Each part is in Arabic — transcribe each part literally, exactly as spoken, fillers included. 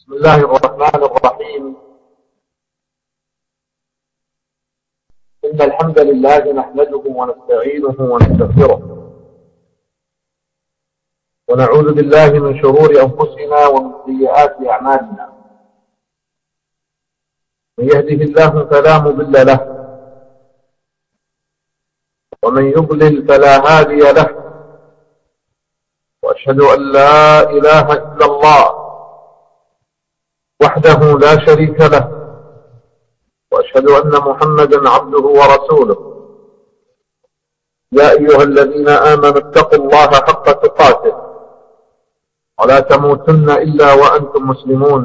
بسم الله الرحمن الرحيم. إن الحمد لله نحمده ونستعينه ونستغفره ونعوذ بالله من شرور أنفسنا ومن سيئات أعمالنا. من يهده الله فلا مضل له ومن يضلل فلا هادي له، وأشهد أن لا إله إلا الله وحده لا شريك له، وأشهد أن محمدا عبده ورسوله. يا أيها الذين آمنوا اتقوا الله حق تقاته ولا تموتن إلا وأنتم مسلمون.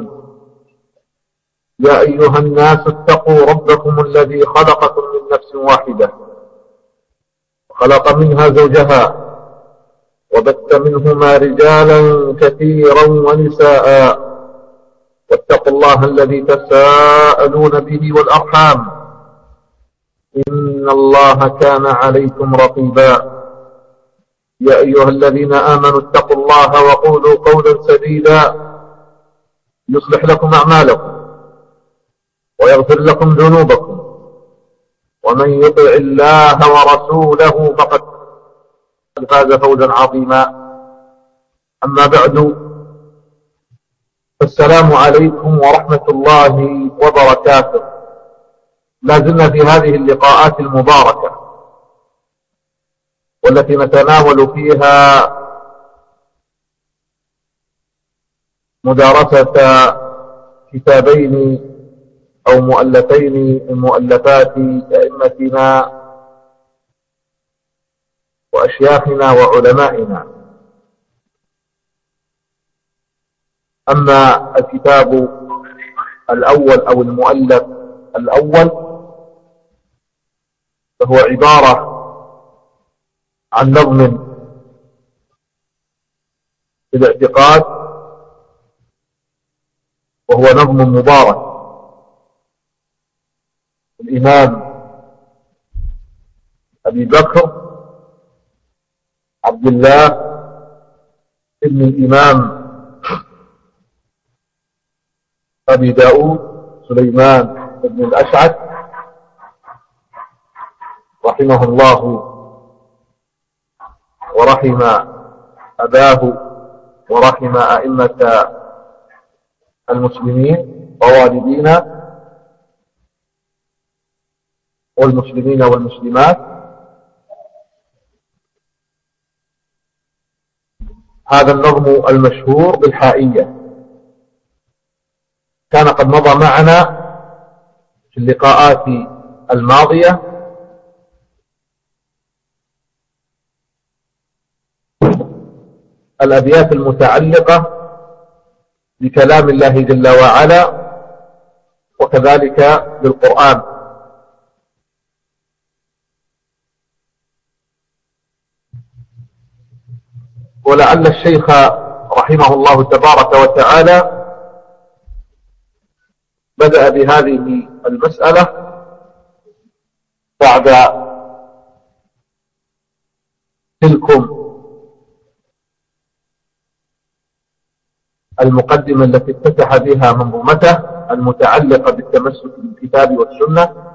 يا أيها الناس اتقوا ربكم الذي خلقكم من نفس واحدة وخلق منها زوجها وبث منهما رجالا كثيرا ونساء، واتقوا الله الذي تساءلون به والأرحام، إن الله كان عليكم رقيبا. يا أيها الذين آمنوا اتقوا الله وقولوا قولا سديدا يصلح لكم أعمالكم ويغفر لكم ذنوبكم، ومن يطع الله ورسوله فقد فاز فوزا عظيما. أما بعد، السلام عليكم ورحمة الله وبركاته. لا زلنا في هذه اللقاءات المباركة والتي نتناول فيها مدارسة كتابين أو مؤلفين من مؤلفات أئمتنا وأشياخنا وعلمائنا. أما الكتاب الأول أو المؤلف الأول فهو عبارة عن نظم في الاعتقاد، وهو نظم مبارك الإمام أبي بكر عبد الله ابن الإمام أبي داود سليمان بن الأشعث رحمه الله ورحم أباه ورحم أئمة المسلمين ووالدينا والمسلمين والمسلمات. هذا النظم المشهور بالحائية كان قد مضى معنا في اللقاءات الماضية، الأبيات المتعلقة بكلام الله جل وعلا وكذلك بالقرآن. ولعل الشيخ رحمه الله تبارك وتعالى بدأ بهذه المسألة بعد تلكم المقدمة التي افتتح بها منظومته المتعلقة بالتمسك بالكتاب والسنة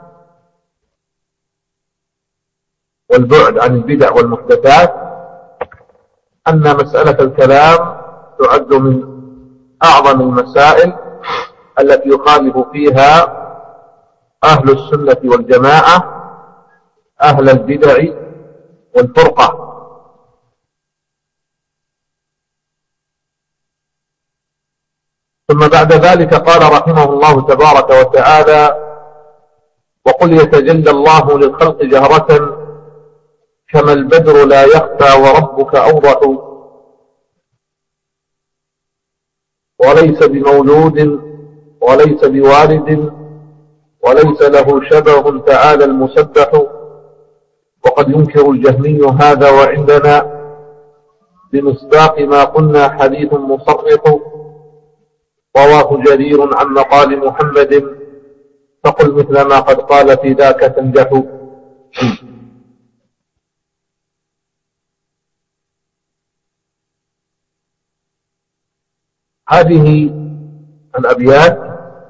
والبعد عن البدع والمحدثات، أن مسألة الكلام تعد من أعظم المسائل التي يخالف فيها أهل السنة والجماعة أهل البدع والفرقة. ثم بعد ذلك قال رحمه الله تبارك وتعالى: وقل يتجلى الله للخلق جهرة كما البدر لا يخفى وربك أوضح، وليس بمولود وليس بوالد وليس له شبه تعالى المسبح، وقد ينكر الجهمي هذا وعندنا بمصداق ما قلنا حديث مصرح، رواه جرير عن مقال محمد فقل مثل ما قد قال في ذاك تنجح. هذه عن أبيات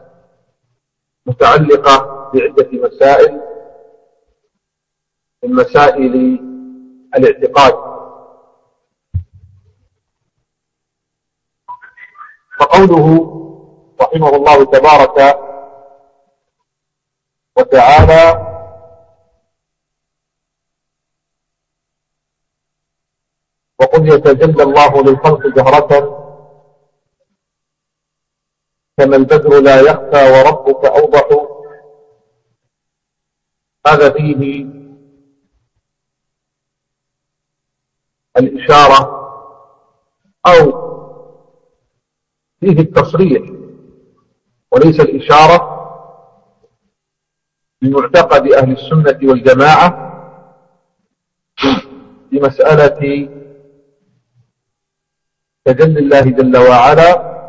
متعلقة بعدة مسائل من مسائل الاعتقاد. فقوله رحمه الله تبارك وتعالى: وقل يتجلى الله للخلق جهرة كما البدر لا يخفى وربك أوضح. هذا فيه الإشارة أو فيه التصريح وليس الإشارة بمعتقد أهل السنة والجماعة في مسألة تجلي الله جل وعلا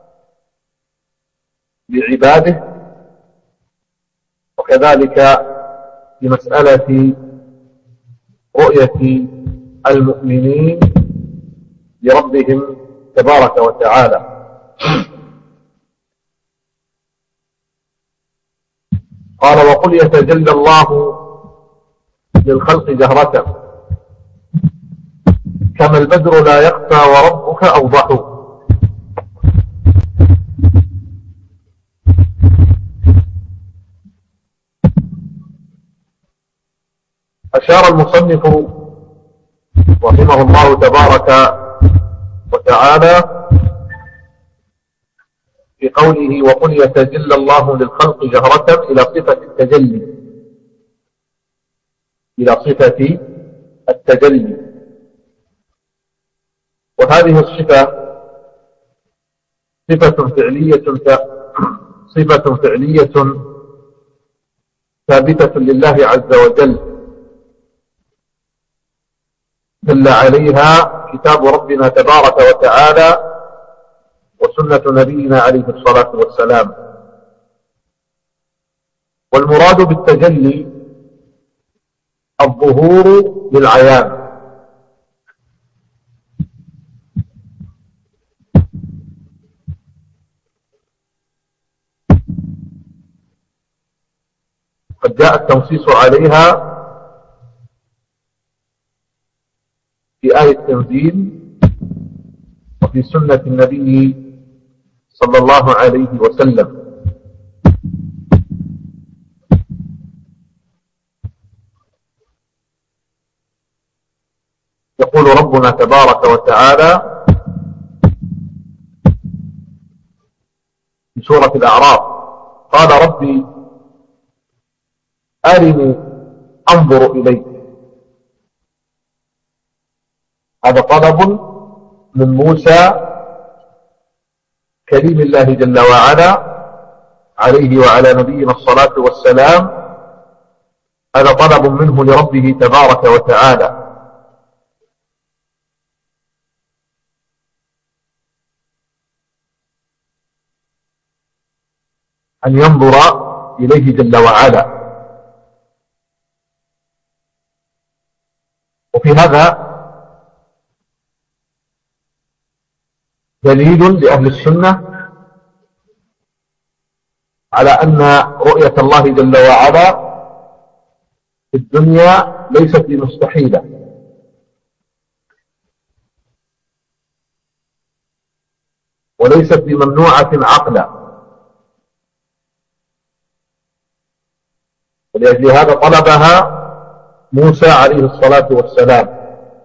لعباده، وكذلك في مسألة رؤية المؤمنين لربهم تبارك وتعالى. قال: وقل يتجلى الله للخلق جهرة كما البدر لا يخفى وربك أوضح. أشار المصنف رحمه الله تبارك وتعالى في قوله: وقل يتجلى الله للخلق جهرة إلى صفة التجلي، إلى صفة التجلي. وهذه الصفة صفة فعلية صفة فعلية ثابتة لله عز وجل، دل عليها كتاب ربنا تبارك وتعالى وسنة نبينا عليه الصلاة والسلام. والمراد بالتجلي الظهور للعيان، قد جاء التنصيص عليها في آية التنزيل وفي سنة النبي صلى الله عليه وسلم. يقول ربنا تبارك وتعالى في سورة الأعراف: قال ربي أرني أنظر إليك. هذا طلب من موسى كريم الله جل وعلا عليه وعلى نبينا الصلاة والسلام، هذا طلب منه لربه تبارك وتعالى. أن ينظر إليه جل وعلا. وفي هذا دليل لأهل السنة على أن رؤية الله جل وعلا في الدنيا ليست بمستحيلة، وليست بممنوعة عقلا، ولأجل هذا طلبها موسى عليه الصلاة والسلام.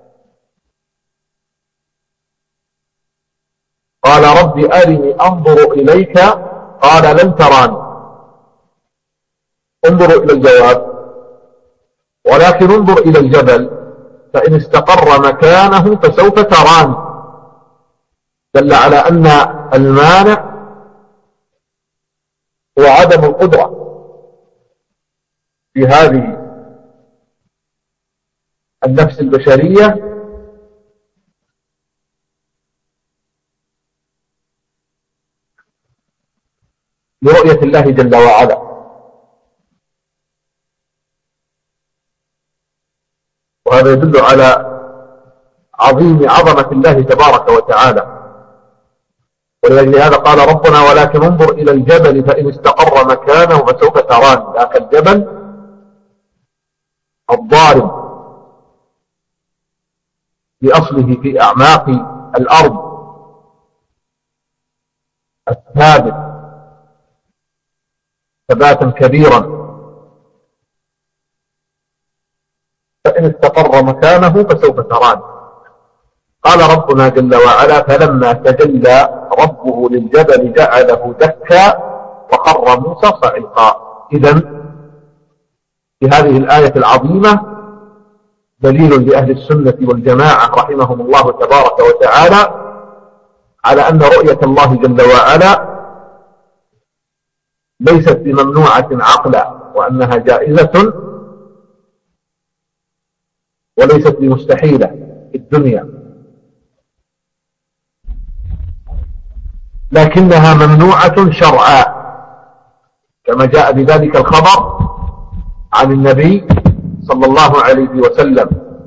قال رب أرني أنظر إليك قال لن تراني. انظروا إلى الجواب، ولكن انظر إلى الجبل فإن استقر مكانه فسوف تراني. دل على أن المانع هو عدم القدرة في هذه النفس البشرية لرؤية الله جل وعلا. وهذا يدل على عظيم عظمة الله تبارك وتعالى. ولأجل هذا قال ربنا ولكن انظر إلى الجبل فإن استقر مكانه فسوف تراني. ذاك الجبل الضارب بأصله في أعماق الأرض الثابت ثباتا كبيرا، فإن استقر مكانه فسوف تراني. قال ربنا جل وعلا فلما تجلى ربه للجبل جعله دكا وخر موسى صعقا. إذن في هذه الآية العظيمة دليل لأهل السنة والجماعة رحمهم الله تبارك وتعالى على أن رؤية الله جل وعلا ليست بممنوعة عقلا، وأنها جائزة وليست بمستحيلة في الدنيا، لكنها ممنوعة شرعا كما جاء بذلك الخبر عن النبي صلى الله عليه وسلم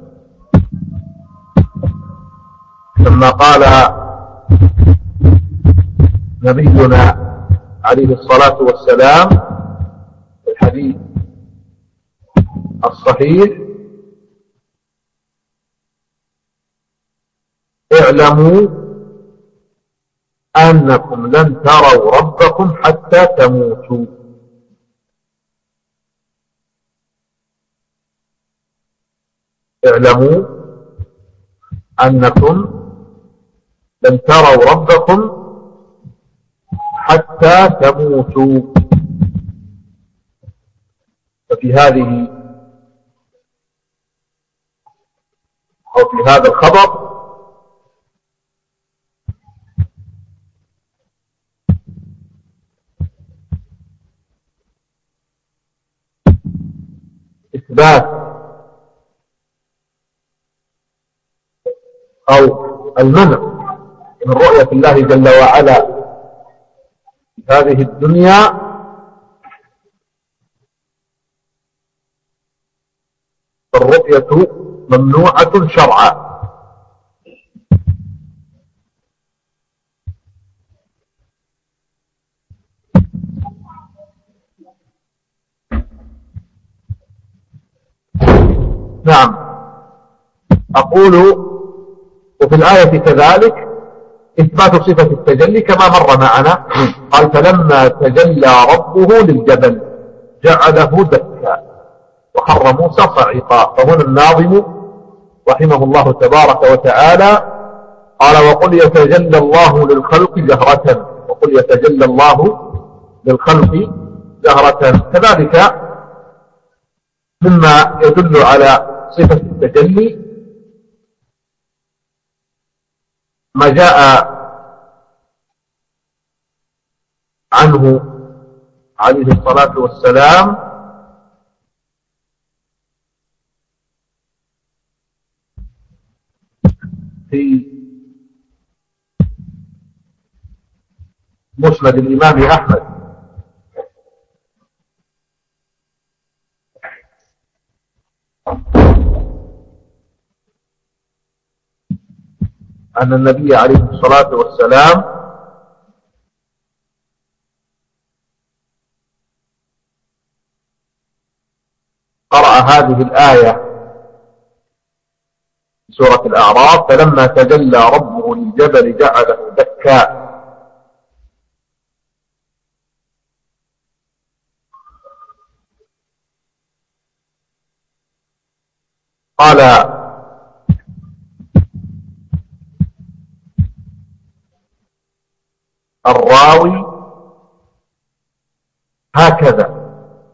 لما قال نبينا عليه الصلاة والسلام في الحديث الصحيح اعلموا أنكم لن تروا ربكم حتى تموتوا. اعلموا أنكم لن تروا ربكم حتى تموتوا. ففي هذه أو في هذا الخبر إثبات أو المنع من رؤية الله جل وعلا في هذه الدنيا الرؤية ممنوعة شرعا. نعم، أقول وفي الآية كذلك إثبات صفة التجلي كما مر معنا. قال فلما تجلى ربه للجبل جعله دكا وخر موسى صعقا. فهنا الناظم رحمه الله تبارك وتعالى قال وقل يتجلى الله للخلق جهرة، وقل يتجلى الله للخلق جهرة. كذلك مما يدل على صفة التجلي ما جاء عنه عليه الصلاة والسلام في مسند الإمام أحمد أن النبي عليه الصلاة والسلام قرأ هذه الآية في سورة الأعراف فلما تجلى ربه للجبل جعله دكا. قال الراوي هكذا،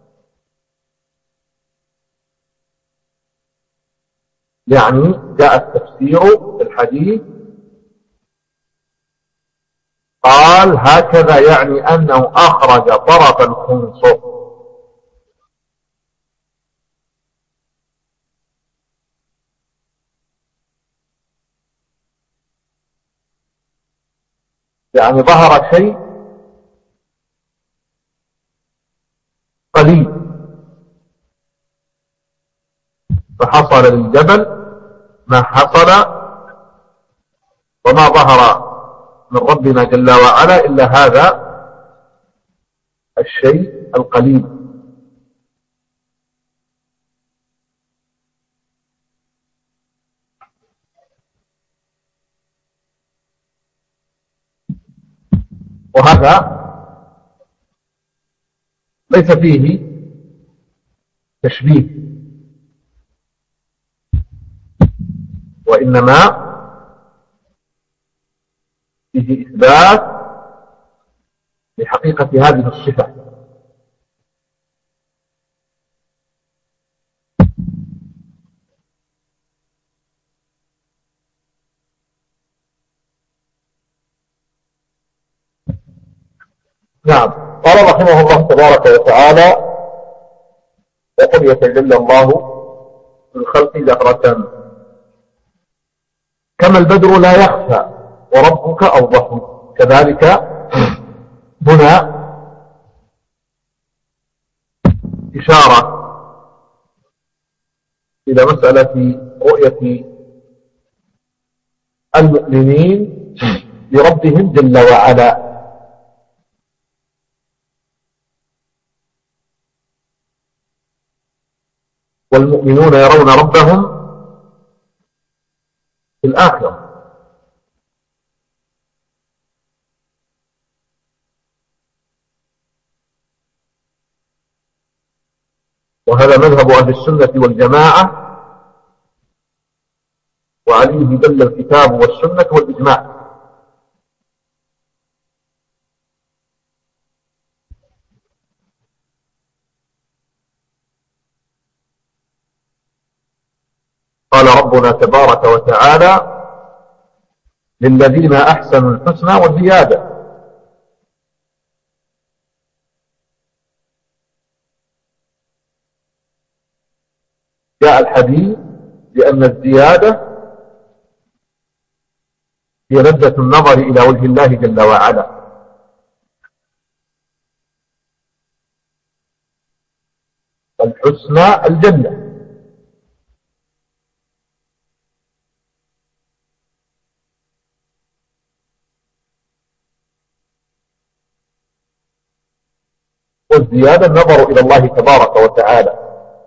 يعني جاء التفسير في الحديث قال هكذا يعني أنه أخرج طرف الخنصر، يعني ظهر شيء قليل فحصل للجبل ما حصل وما ظهر من ربنا جل وعلا إلا هذا الشيء القليل. وهذا ليس فيه تشبيه، وإنما فيه إثبات لحقيقة هذه الصفة. نعم. قال رحمه الله تبارك وتعالى: وقل يتجلى الله في الخلق جهرة كما البدر لا يخفى وربك أوضح. كذلك هنا إشارة إلى مسألة رؤية المؤمنين لربهم جل وعلا. والمؤمنون يرون ربهم في الآخرة. وهذا مذهب أهل السنة والجماعة، وعليه دل الكتاب والسنة والإجماع. قال ربنا تبارك وتعالى: للذين أحسنوا الحسنى والزيادة. جاء الحديث بأن الزيادة هي لذة النظر إلى وجه الله جل وعلا. الحسنى الجنة. والزيادة النظر إلى الله تبارك وتعالى،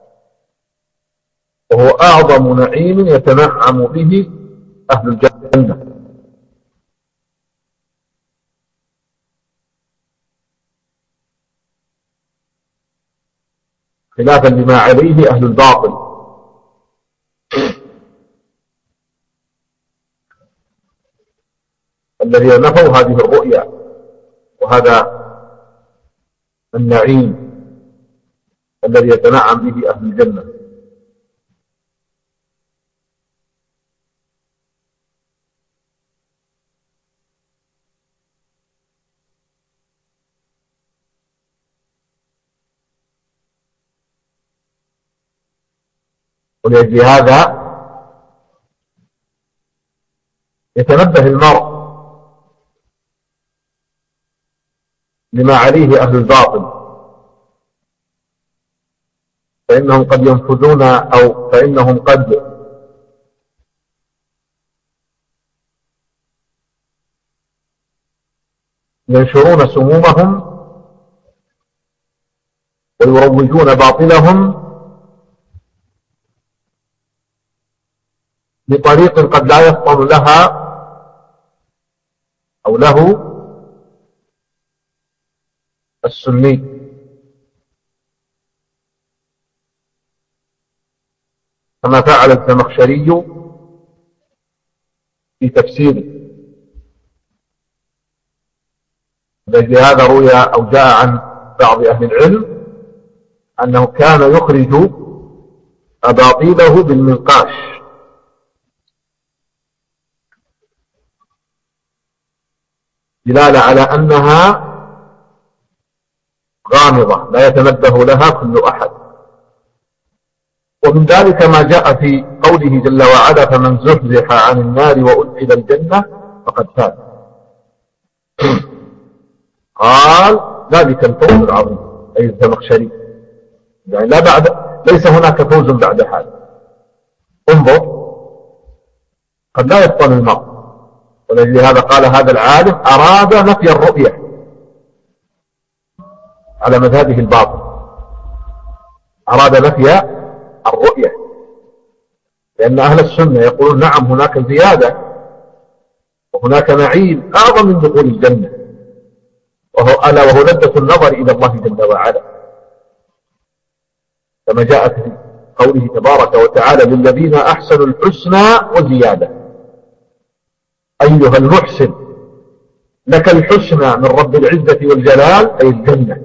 وهو أعظم نعيم يتنعم به أهل الجنة. خلافا لما عليه أهل الباطل. الذين نفوا هذه الرؤيا وهذا النعيم الذي يتنعم به أهل الجنة. ولأجل هذا يتنبه المرء لما عليه أهل الباطل، فإنهم قد ينفذون أو فإنهم قد ينشرون سمومهم ويروجون باطلهم بطريق قد لا يفطن لها أو له السني. كما فعل الزمخشري في تفسيره. لهذا روي أو جاء عن بعض أهل العلم أنه كان يخرج أباطيله بالمنقاش، دلالة على أنها غامضة لا يتنبه لها كل أحد. ومن ذلك ما جاء في قوله جل وعلا: فمن زحزح عن النار وأدخل الجنة فقد فاز. قال: ذلك الفوز العظيم، أي الزمخشري، يعني لا بعد، ليس هناك فوز بعد هذا. انظر، قد لا يفطن المرء ولأجل هذا قال هذا العالم أراد نفي الرؤية على مذهبه الباطل، أراد نفي الرؤية، لأن أهل السنة يقولون نعم هناك زيادة وهناك نعيم أعظم من دخول الجنة، وهو ألا وهو لذة النظر إلى الله جل وعلا، كما جاء في قوله تبارك وتعالى للذين أحسنوا الحسنى وزيادة. أيها المحسن لك الحسنى من رب العزة والجلال أي الجنة،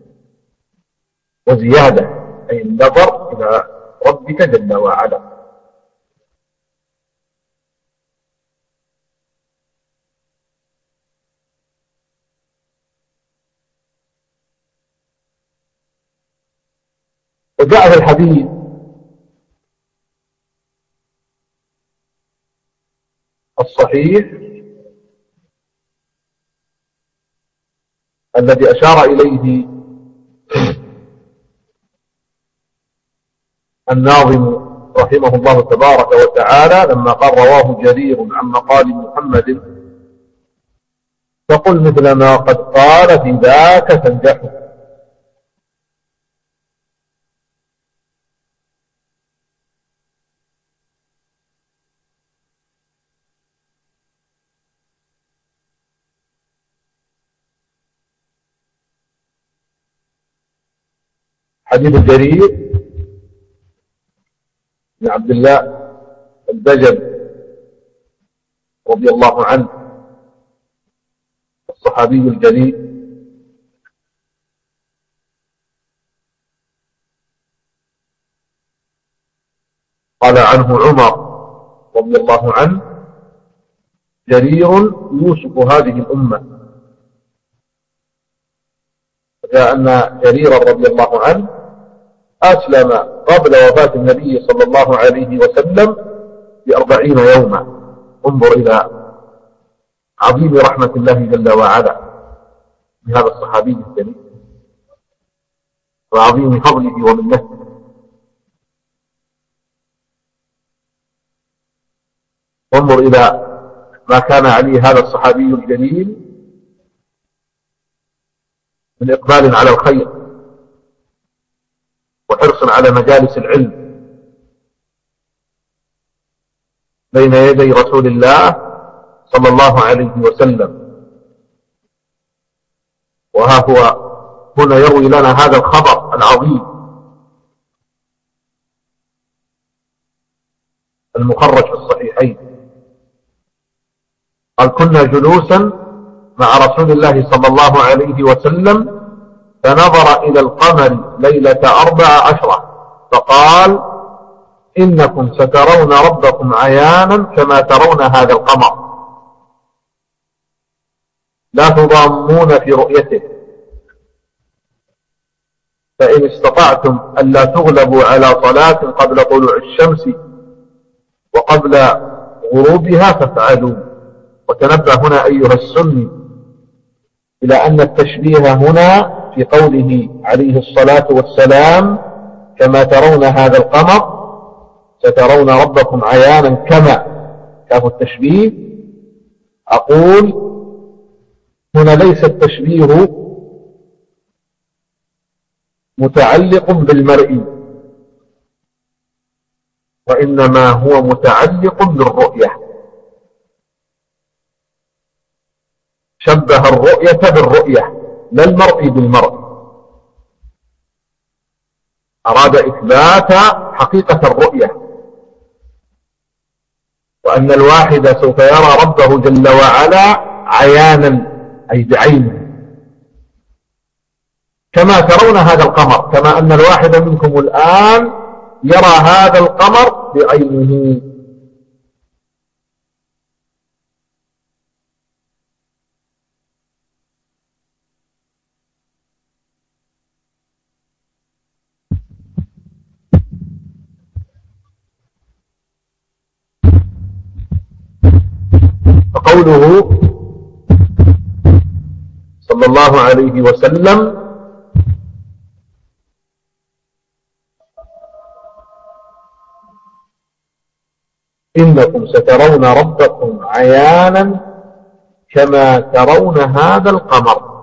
وزيادة أي النظر إلى ربك جل وعلا. وجاء في الحديث الصحيح الذي أشار إليه الناظم رحمه الله تبارك وتعالى لما قال رواه جرير عن مقال محمد فقل مثل ما قد قال في ذاك تنجح. حديث جرير بن عبد الله البجل رضي الله عنه الصحابي الجليل قال عنه عمر رضي الله عنه جرير يوسف هذه الأمة، جاء أن جريرا رضي الله عنه أسلم قبل وفاة النبي صلى الله عليه وسلم بأربعين يوما. انظر إلى عظيم رحمة الله جل وعلا بهذا الصحابي الجليل وعظيم فضله ومنته. انظر إلى ما كان عليه هذا الصحابي الجليل من إقبال على الخير وحرص على مجالس العلم بين يدي رسول الله صلى الله عليه وسلم. وها هو هنا يروي لنا هذا الخبر العظيم المخرج في الصحيحين. قال كنا جلوسا مع رسول الله صلى الله عليه وسلم فنظر إلى القمر ليلة أربع عشرة فقال إنكم سترون ربكم عيانا كما ترون هذا القمر لا تضامون في رؤيته، فإن استطعتم ألا تغلبوا على صلاة قبل طلوع الشمس وقبل غروبها فافعلوا. وتنبه هنا أيها السني إلى أن التشبيه هنا في قوله عليه الصلاة والسلام كما ترون هذا القمر سترون ربكم عيانا كما كاف التشبيه. أقول هنا ليس التشبيه متعلق بالمرئي، وإنما هو متعلق بالرؤية. شبه الرؤية بالرؤية لا المرء بالمرء، أراد إثبات حقيقة الرؤية وأن الواحد سوف يرى ربه جل وعلا عيانا أي بعينه كما ترون هذا القمر، كما أن الواحد منكم الآن يرى هذا القمر بعينه. فقوله صلى الله عليه وسلم إنكم سترون ربكم عيانا كما ترون هذا القمر.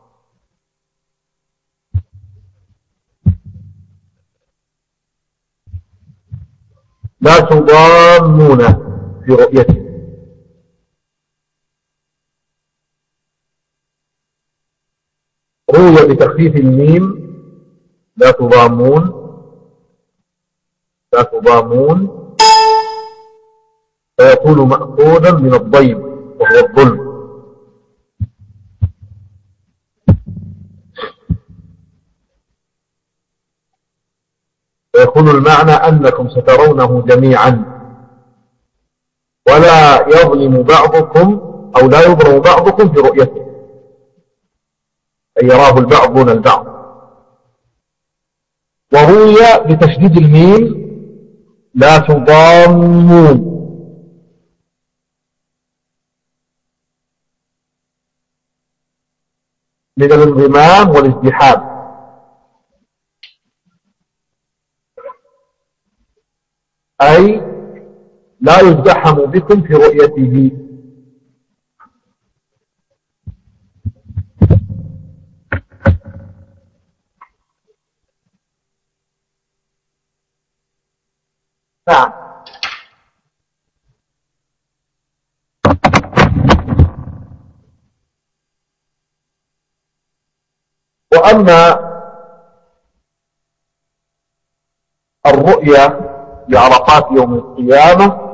لا تضامون في رؤيته. روي بتخفيف الميم لا تضامون، لا تضامون، فيكون مأخوذا من الضيم وهو الظلم. ويكون المعنى أنكم سترونه جميعا ولا يظلم بعضكم أو لا يظلم بعضكم في رؤيته، أي يراه البعض دون البعض. وروي بتشديد الميم لا تضامون، من الانضمام والازدحام. أي لا يزدحم بكم في رؤيته. نعم. وأما الرؤيا بعرفات يوم القيامة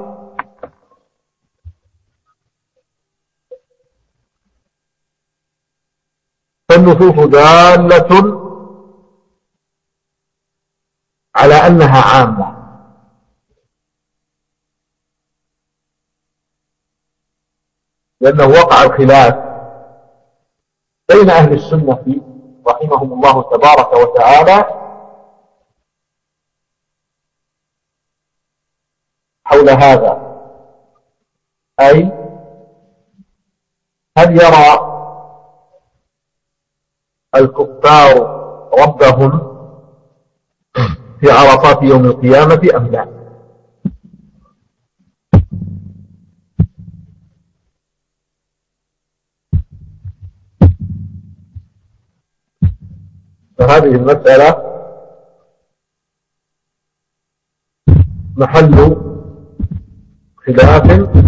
فالنصوص دالة على أنها عامة، لأنه وقع الخلاف بين أهل السنة رحمهم الله تبارك وتعالى حول هذا، أي هل يرى الكفار ربهم في عرصات يوم القيامة أم لا؟ فهذه المسألة محل خلاف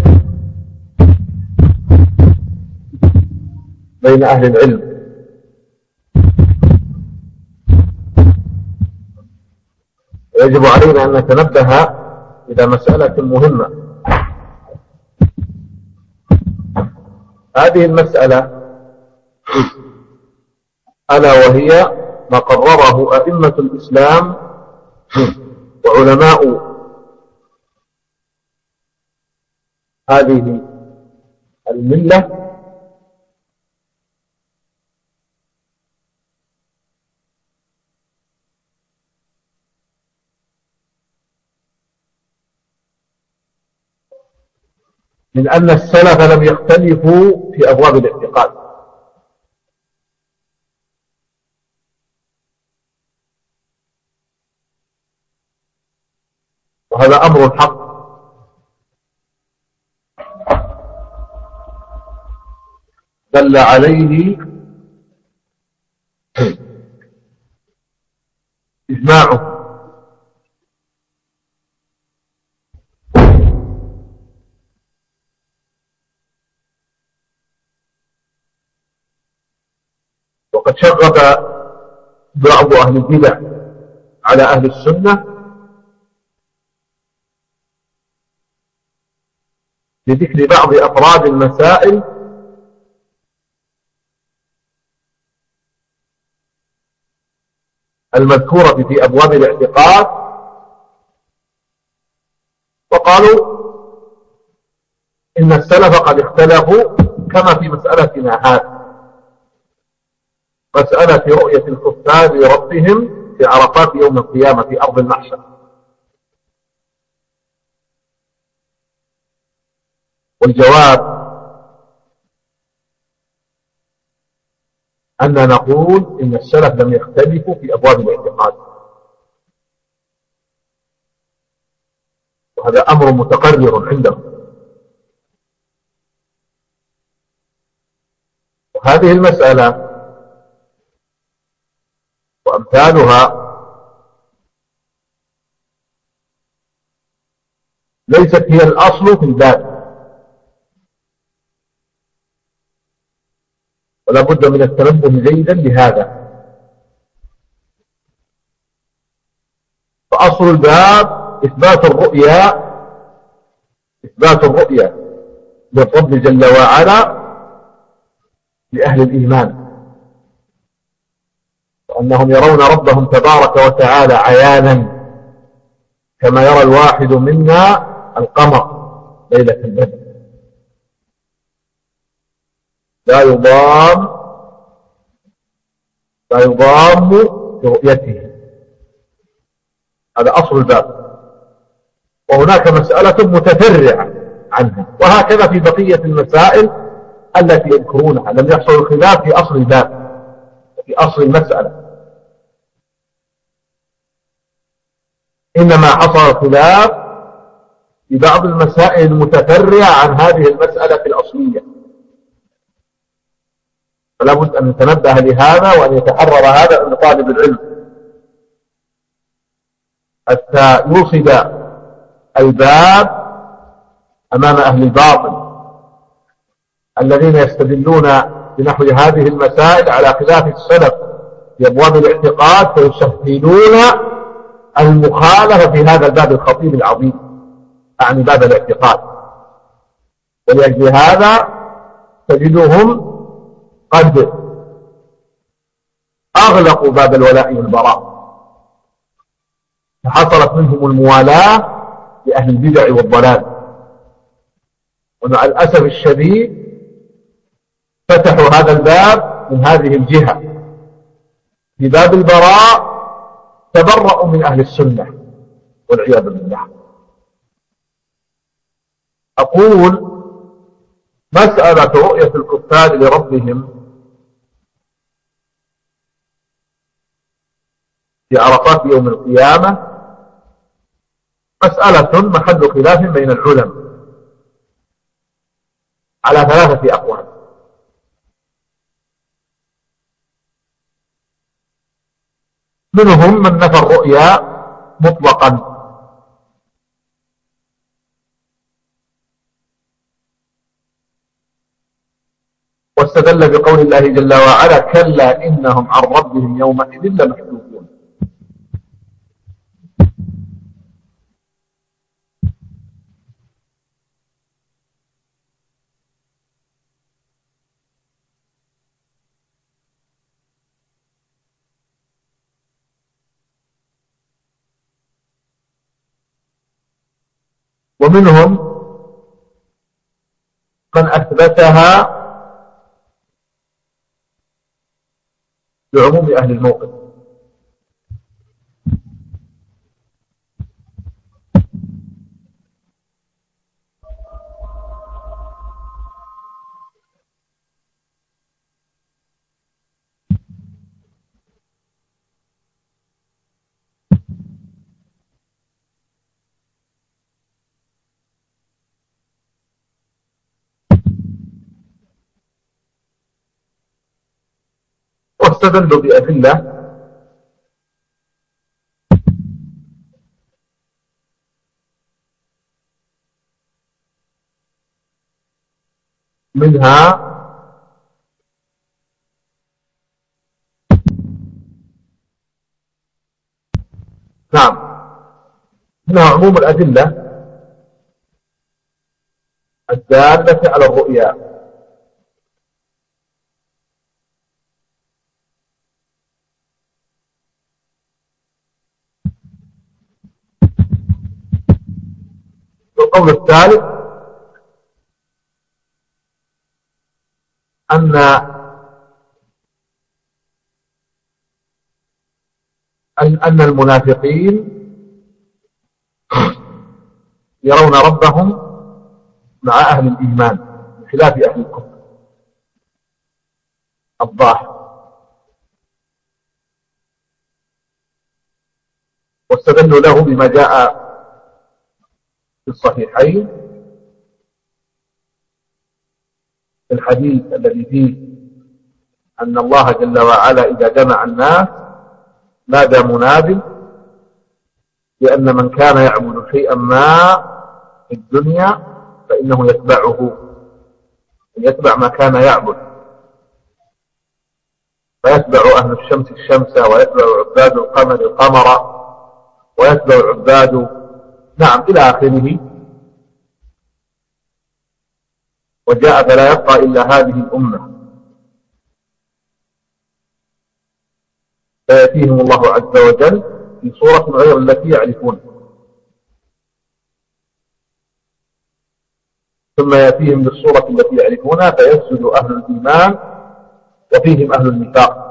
بين أهل العلم. ويجب علينا أن نتنبه إلى مسألة مهمة. هذه المسألة ألا وهي ما قرره أئمة الإسلام وعلماء هذه الملة من أن السلف لم يختلفوا في أبواب الاعتقاد، وهذا أمر حق دل عليه إجماعه. وقد شغب بعض أهل البدع على أهل السنة بذكر بعض أفراد المسائل المذكورة في أبواب الاعتقاد، وقالوا إن السلف قد اختلفوا كما في مسألتنا هذه، مسألة رؤية الكفار لربهم في عرفات يوم القيامة في أرض المحشر. والجواب أن نقول إن السلف لم يختلفوا في أبواب الاعتقاد، وهذا أمر متقرر عندهم. هذه المسألة وأمثالها ليست هي الأصل في الباب، ولا بد من التنبه جيدا لهذا. فأصل الباب إثبات الرؤيا، إثبات الرؤيا للرب جل وعلا لأهل الإيمان، وأنهم يرون ربهم تبارك وتعالى عيانا كما يرى الواحد منا القمر ليلة البدر، لا يضام لا يضام برؤيته. هذا أصل الباب. وهناك مسألة متفرعة عنها، وهكذا في بقية المسائل التي يذكرونها. لم يحصل الخلاف في أصل الباب وفي أصل المسألة، إنما حصل الخلاف في بعض المسائل المتفرعة عن هذه المسألة الأصلية. فلا بد أن نتنبه لهذا وأن يتحرر هذا عند طالب العلم حتى يوصد الباب أمام أهل الباطل الذين يستدلون بنحو هذه المسائل على خلاف السلف في أبواب الاعتقاد، فيسهلون المخالفة في هذا الباب الخطير العظيم، أعني باب الاعتقاد. ولأجل هذا تجدهم قد أغلقوا باب الولاء والبراء، فحصلت منهم الموالاة لأهل البدع والضلال. ومع الأسف الشديد فتحوا هذا الباب من هذه الجهة. في باب البراء تبرأوا من أهل السنة والعياذ بالله. أقول مسألة رؤية الكفار لربهم في عرفات يوم القيامة مسألة محل خلاف بين العلماء على ثلاثة أقوال. منهم من نفى الرؤيا مطلقا، واستدل بقول الله جل وعلا: كلا إنهم عن ربهم يومئذ لمحجوبون. ومنهم من أثبتها لعموم أهل الموقف. واستدلوا بأدلة منها نعم منها عموم الأدلة الدالة على الرؤيا، والقول الثالث أن أن المنافقين يرون ربهم مع أهل الإيمان بخلاف أهل الكفر الظاهر. واستدلوا له بما جاء في الصحيحين في الحديث الذي فيه أن الله جل وعلا إذا جمع الناس نادى مناد بأن من كان يعبد شيئا ما في الدنيا فإنه يتبعه، يتبع ما كان يعبد، فيتبع أهل الشمس الشمس، ويتبع عباد القمر القمر، ويتبع عباد نعم إلى آخره. وجاء فلا يبقى إلا هذه الأمة، فيأتيهم الله عز وجل في صورة غير التي يعرفون، ثم يأتيهم بالصورة التي يعرفونها فيسجد أهل الإيمان وفيهم أهل النفاق،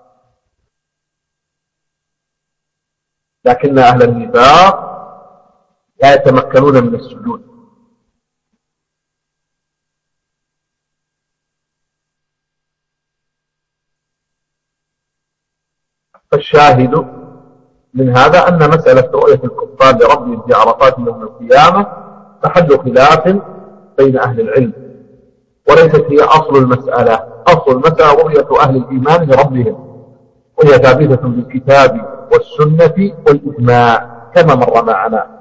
لكن أهل النفاق لا يتمكنون من السجود. فالشاهد من هذا أن مسألة رؤية الكفار لربهم في عرفات يوم القيامة محل خلاف بين أهل العلم، وليست هي أصل المسألة. أصل المسألة رؤية أهل الإيمان لربهم، وهي ثابتة بالكتاب والسنة والإجماع كما مر معنا.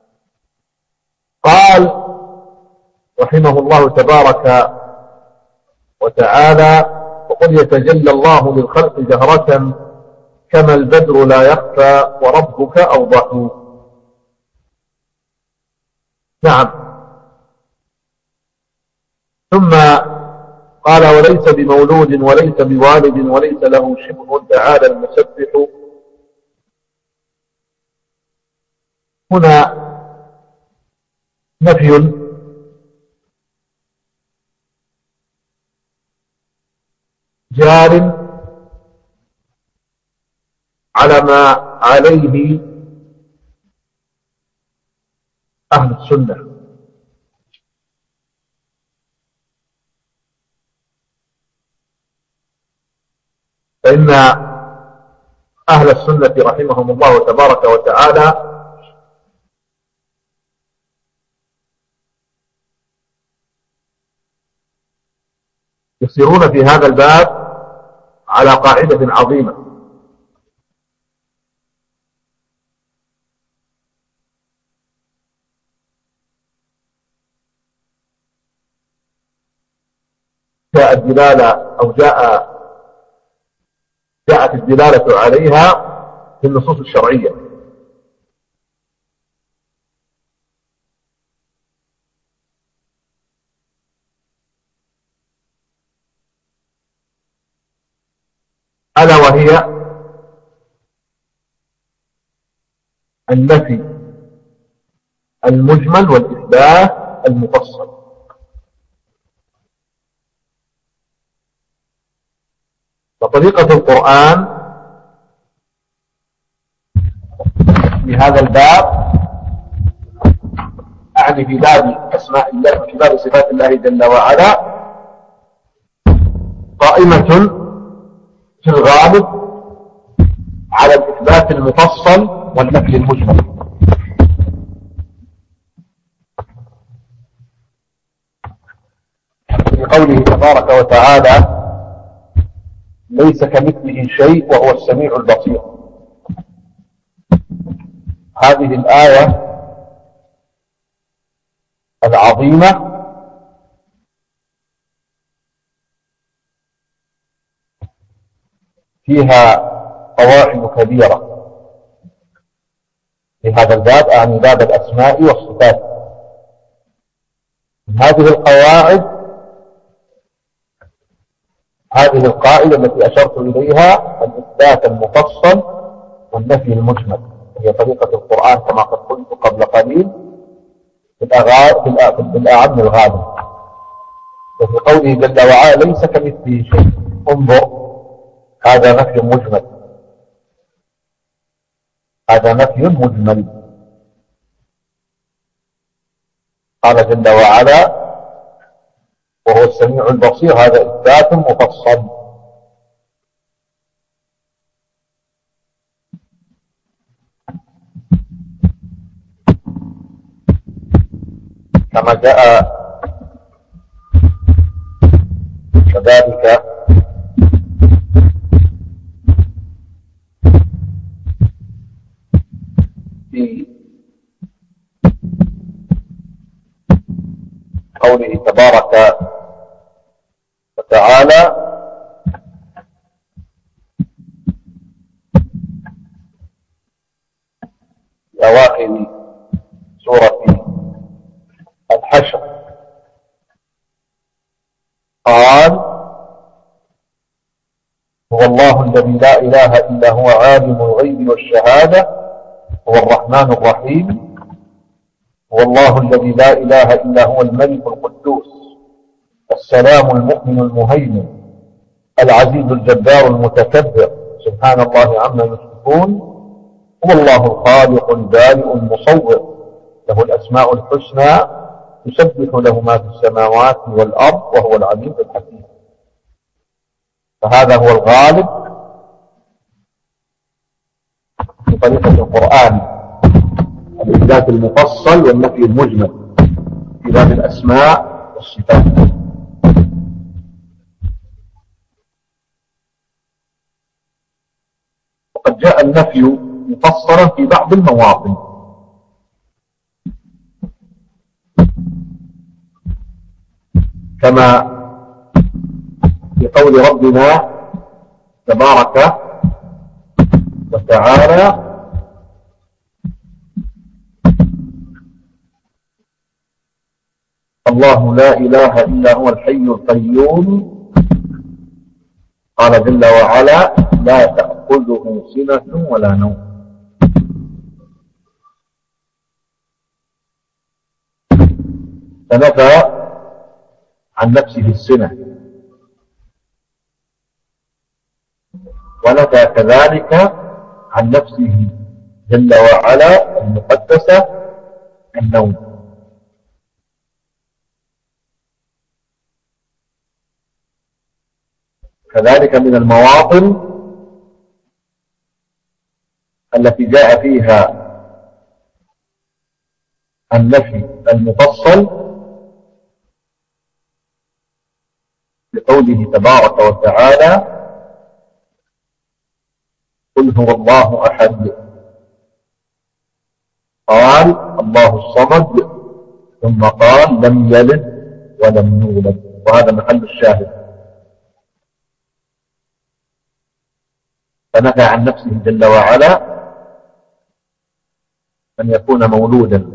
قال رحمه الله تبارك وتعالى: وقل يتجلى الله للخلق جهرة كما البدر لا يخفى وربك أوضح. نعم. ثم قال: وليس بمولود وليس بوالد وليس له شبه تعالى المسبح. هنا نفي جار على ما عليه أهل السنة، فإن أهل السنة رحمهم الله تبارك وتعالى يسيرون في هذا الباب على قاعدة عظيمة، جاء الدلالة أو جاء جاءت الدلالة عليها في النصوص الشرعية. ألا وهي النفي المجمل والإثبات المفصل. وطريقة القرآن في هذا الباب، أعني في باب أسماء الله وفي باب صفات الله جل وعلا، قائمة في الغالب على الإثبات المفصل والنفي المجمل. في قوله تبارك وتعالى: ليس كمثله شيء وهو السميع البصير. هذه الآية العظيمة فيها قواعد كبيرة في هذا الباب، أعني باب الأسماء والصفات. من هذه القواعد هذه القاعدة التي أشرت إليها، الإثبات المفصل والنفي المجمل، هي طريقة القرآن كما قد قلت قبل قليل بالأعم الغالب. وفي قوله جل وعلا: ليس كمثله شيء، انظر، هذا نفي مجمل، هذا نفي مجمل. قال جل وعلا: وهو السميع البصير، هذا إثبات مفصل. كما جاء كذلك قوله تبارك وتعالى في أواخر سورة الحشر قال هو الله الذي لا إله إلا هو عالم الغيب والشهادة هو الرحمن الرحيم هو الله الذي لا إله إلا هو الملك القدوس السلام المؤمن المهيمن العزيز الجبار المتكبر سبحان الله عما يشركون هو الله الخالق البارئ المصور له الأسماء الحسنى يسبح له ما في السماوات والأرض وهو العزيز الحكيم. فهذا هو الغالب في طريقة القرآن الإثبات المفصل والنفي المجمل في باب الأسماء والصفات. وقد جاء النفي مفصلا في بعض المواطن كما في قول ربنا تبارك وتعالى الله لا إله إلا هو الحي القيوم قال جل وعلا لا تأخذه سنة ولا نوم. فنفى عن نفسه السنة ونفى كذلك عن نفسه جل وعلا المقدسة النوم. كذلك من المواطن التي جاء فيها النفي المفصل بقوله تبارك وتعالى قل هو الله أحد قال الله الصمد ثم قال لم يلد ولم يولد وهذا محل الشاهد. فنفى عن نفسه جل وعلا أن يكون مولودا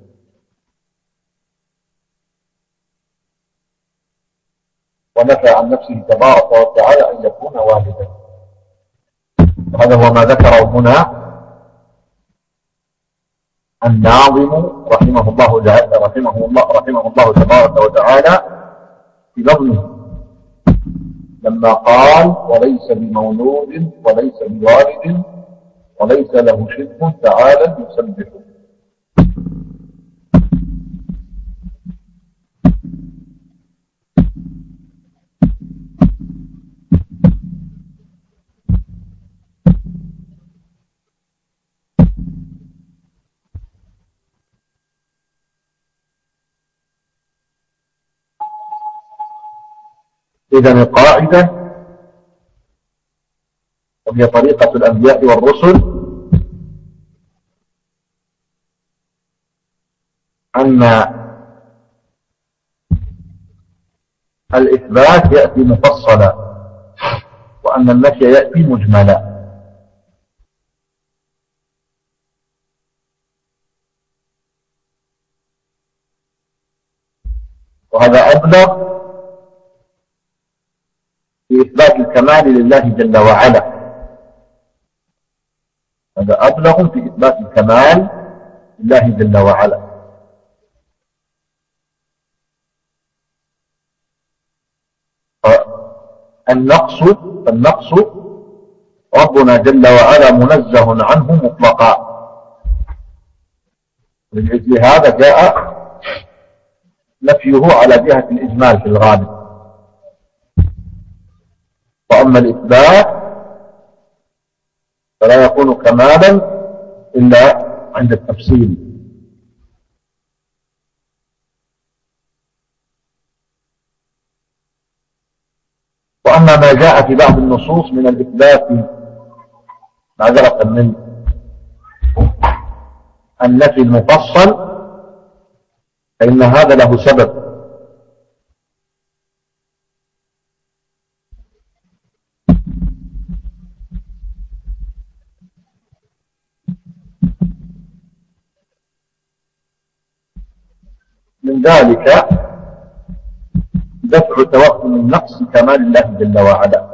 ونفى عن نفسه تبارك وتعالى أن يكون والدا. وهذا هو ما ذكره هنا الناظم رحمه الله رحمه الله رحمه الله تبارك وتعالى في نظمه لما قال وليس بمولود وليس بوالد وليس له شبه تعالى يسبح. إذن القاعدة وهي طريقة الأنبياء والرسل أن الإثبات يأتي مفصلا وأن النفي يأتي مجملا. وهذا أبلغ في إثبات الكمال لله جل وعلا. هذا أبلغ في إثبات الكمال لله جل وعلا. النقص النقص ربنا جل وعلا منزه عنه مطلقا. لأجل هذا جاء نفيه على جهة الإجمال في الغالب. وأما الإثبات فلا يكون كمالا إلا عند التفصيل. وأما ما جاء في بعض النصوص من الإثبات معذرة من النفي المفصل فإن هذا له سبب ومن ذلك دفع توهم النقص كمال الله جل وعلا.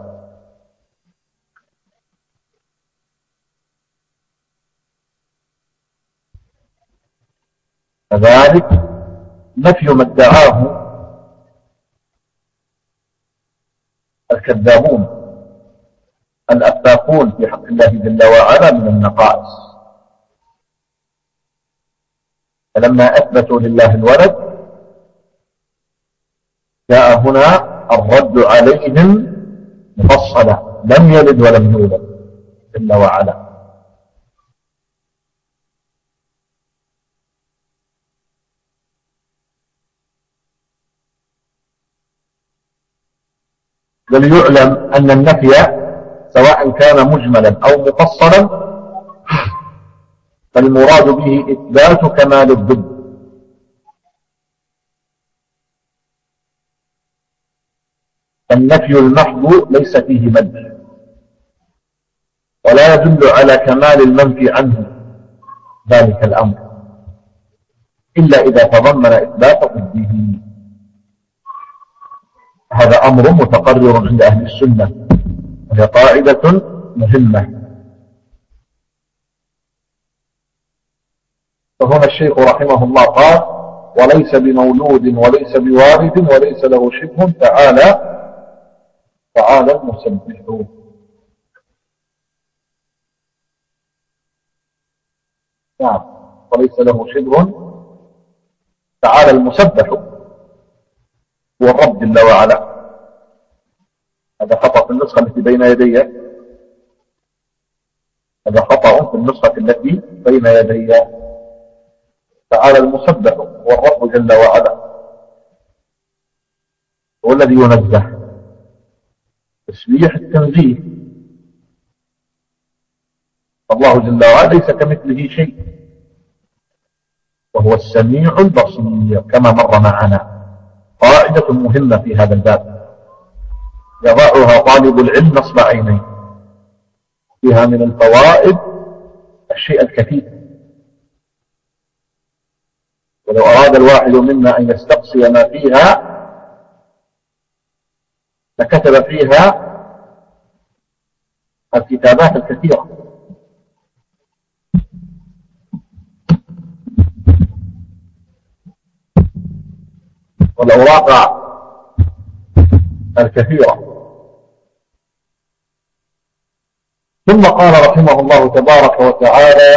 كذلك نفي ما ادعاه الكذابون الأفاقون في حق الله جل وعلا من النقائص، فلما أثبتوا لله الولد جاء هنا الرد عليهم مفصلا، لم يلد ولم يولد جل وعلا. وليعلم أن النفي سواء كان مجملا أو مفصلا فالمراد به إثبات كمال الضد، النفي المحض ليس فيه مدح ولا يدل على كمال المنفي عنه ذلك الأمر إلا إذا تضمن إثبات ضده. هذا أمر متقرر عند أهل السنة وهي قاعدة مهمة. فهنا الشيخ رحمه الله قال: وليس بمولود وليس بوارد وليس له شبه تعالى تعالى المسبح. نعم، وليس له شبه تعالى المسبح هو الرب جل وعلا. هذا خطأ في النسخة التي بين يدي، هذا خطأ في النسخة التي بين يدي. تعالى المسبح هو الرب جل وعلا، هو الذي ينزه تسبيح التنزيه. الله جل وعلا ليس كمثله شيء وهو السميع البصير كما مر معنا. قاعدة مهمة في هذا الباب يضعها طالب العلم نصب عينيه، فيها من الفوائد الشيء الكثير، ولو أراد الواحد منا أن يستقصي ما فيها لكتب فيها الكتابات الكثيرة. والأوراق الكثيرة. ثم قال رحمه الله تبارك وتعالى: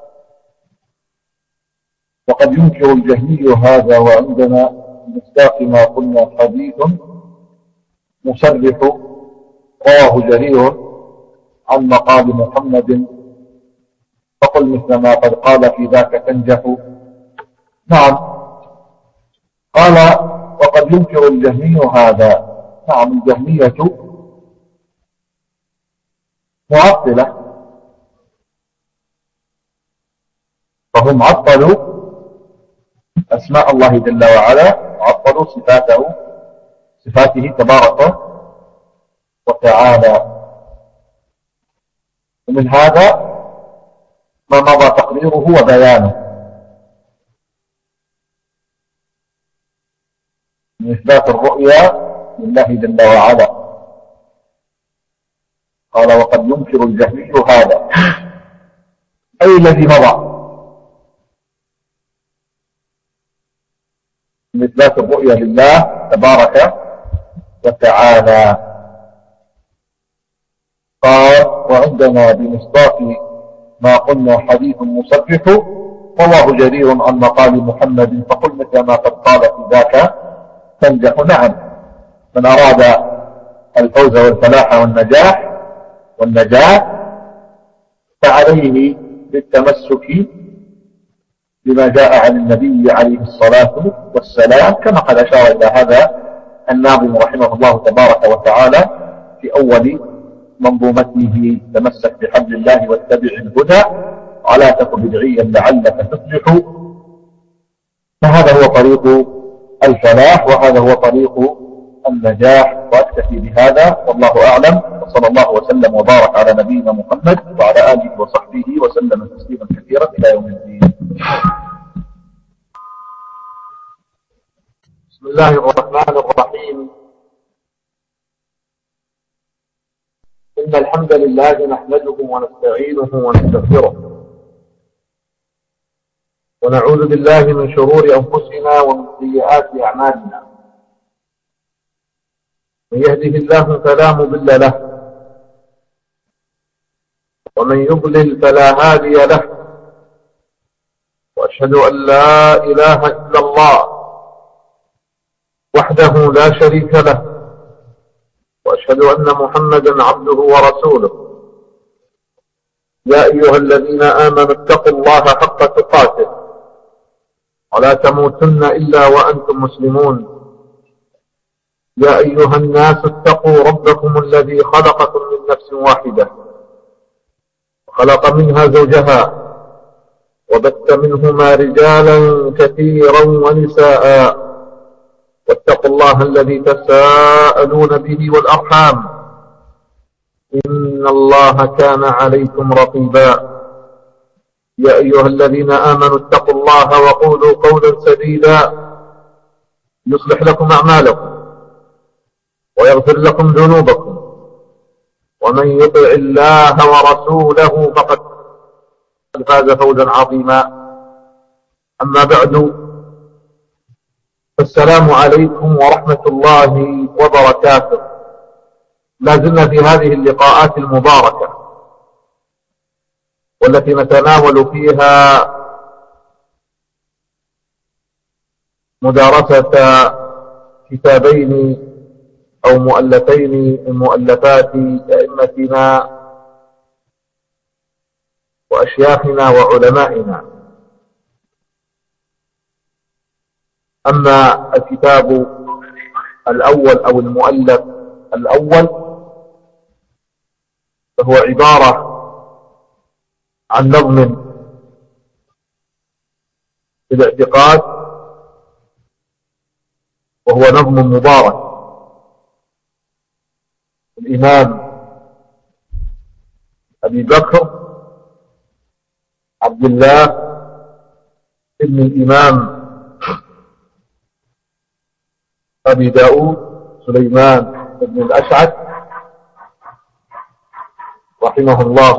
وقد ينكر الجهمي هذا وعندنا مصداق ما قلنا حديث مسرح رواه جرير عن مقال محمد فقل مثل ما قد قال في ذاك تنجح. نعم، قال: وقد ينكر الجهمي هذا. نعم، الجهمية معطلة، فهم عطلوا أسماء الله جل وعلا وعطلوا صفاته صفاته تبارك وتعالى. ومن هذا ما مضى تقريره وبيانه من إثبات الرؤيا لله جل وعلا. قال: وقد ينكر الجهمي هذا، أي الذي مضى من إثبات الرؤيا لله تبارك وتعالى. قال: وعندنا بمصداق ما قلنا حديث مصرح رواه جرير عن مقال محمد فقل مثل ما قد قال في ذاك تنجح. نعم، من أراد الفوز والفلاح والنجاح والنجاة فعليه بالتمسك بما جاء عن النبي عليه الصلاة والسلام، كما قد أشار إلى هذا الناظم رحمه الله تبارك وتعالى في أول منظومته: تمسك بحبل الله واتبع الهدى ولا تك بدعيا لعلك تفلح. فهذا هو طريق الفلاح وهذا هو طريق النجاح. وأكتفي بهذا والله أعلم، وصلى الله وسلم وبارك على نبينا محمد وعلى آله وصحبه وسلم تسليما كثيرا إلى يوم الدين. الله الرحمن الرحيم. إن الحمد لله نحمده ونستعينه ونستغفره ونعوذ بالله من شرور أنفسنا ومن سيئات أعمالنا. من يهده الله فلا مضل له ومن يضلل فلا هادي له، وأشهد أن لا إله إلا الله وحده لا شريك له، وأشهد أن محمدا عبده ورسوله. يا أيها الذين آمنوا اتقوا الله حق تقاته ولا تموتن إلا وأنتم مسلمون. يا أيها الناس اتقوا ربكم الذي خلقكم من نفس واحدة وخلق منها زوجها وبث منهما رجالا كثيرا ونساء، واتقوا الله الذي تساءلون به والأرحام إن الله كان عليكم رقيبا. يا أيها الذين آمنوا اتقوا الله وقولوا قولا سديدا يصلح لكم أعمالكم ويغفر لكم ذنوبكم، ومن يطع الله ورسوله فقد فاز فوزا عظيما. أما بعد، السلام عليكم ورحمة الله وبركاته. لا زلنا في هذه اللقاءات المباركة والتي نتناول فيها مدارسة كتابين أو مؤلفين من مؤلفات أئمتنا وأشياخنا وعلمائنا. أما الكتاب الأول أو المؤلف الأول فهو عبارة عن نظم في الاعتقاد، وهو نظم مبارك الإمام أبي بكر عبد الله ابن الإمام أبي داود سليمان بن الأشعث رحمه الله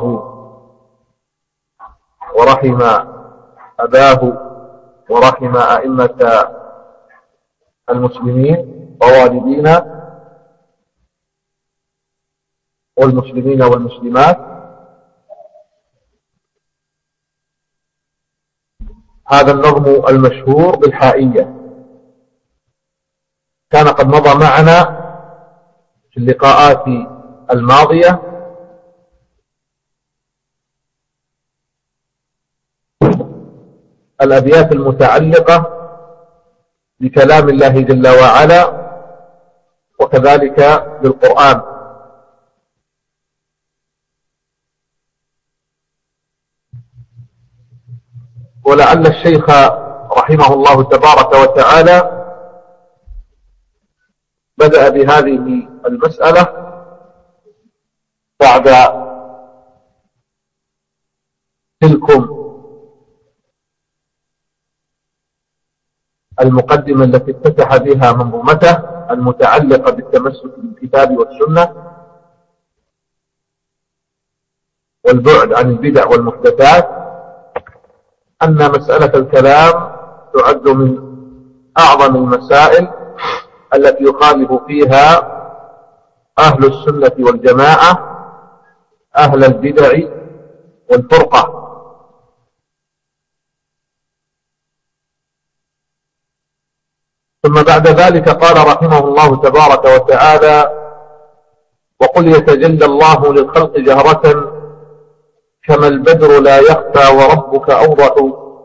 ورحم أباه ورحم أئمة المسلمين ووالدينا والمسلمين والمسلمات. هذا النظم المشهور بالحائية كان قد مضى معنا في اللقاءات الماضية. الأبيات المتعلقة بكلام الله جل وعلا وكذلك بالقرآن. ولعل الشيخ رحمه الله تبارك وتعالى بدأ بهذه المسألة بعد تلكم المقدمة التي افتتح بها منظومته المتعلقة بالتمسك بالكتاب والسنة والبعد عن البدع والمحدثات، أن مسألة الكلام تعد من أعظم المسائل التي يخالف فيها أهل السنة والجماعة أهل البدع والفرقة. ثم بعد ذلك قال رحمه الله تبارك وتعالى: وقل يتجلى الله للخلق جهرة كما البدر لا يخفى وربك أوضح،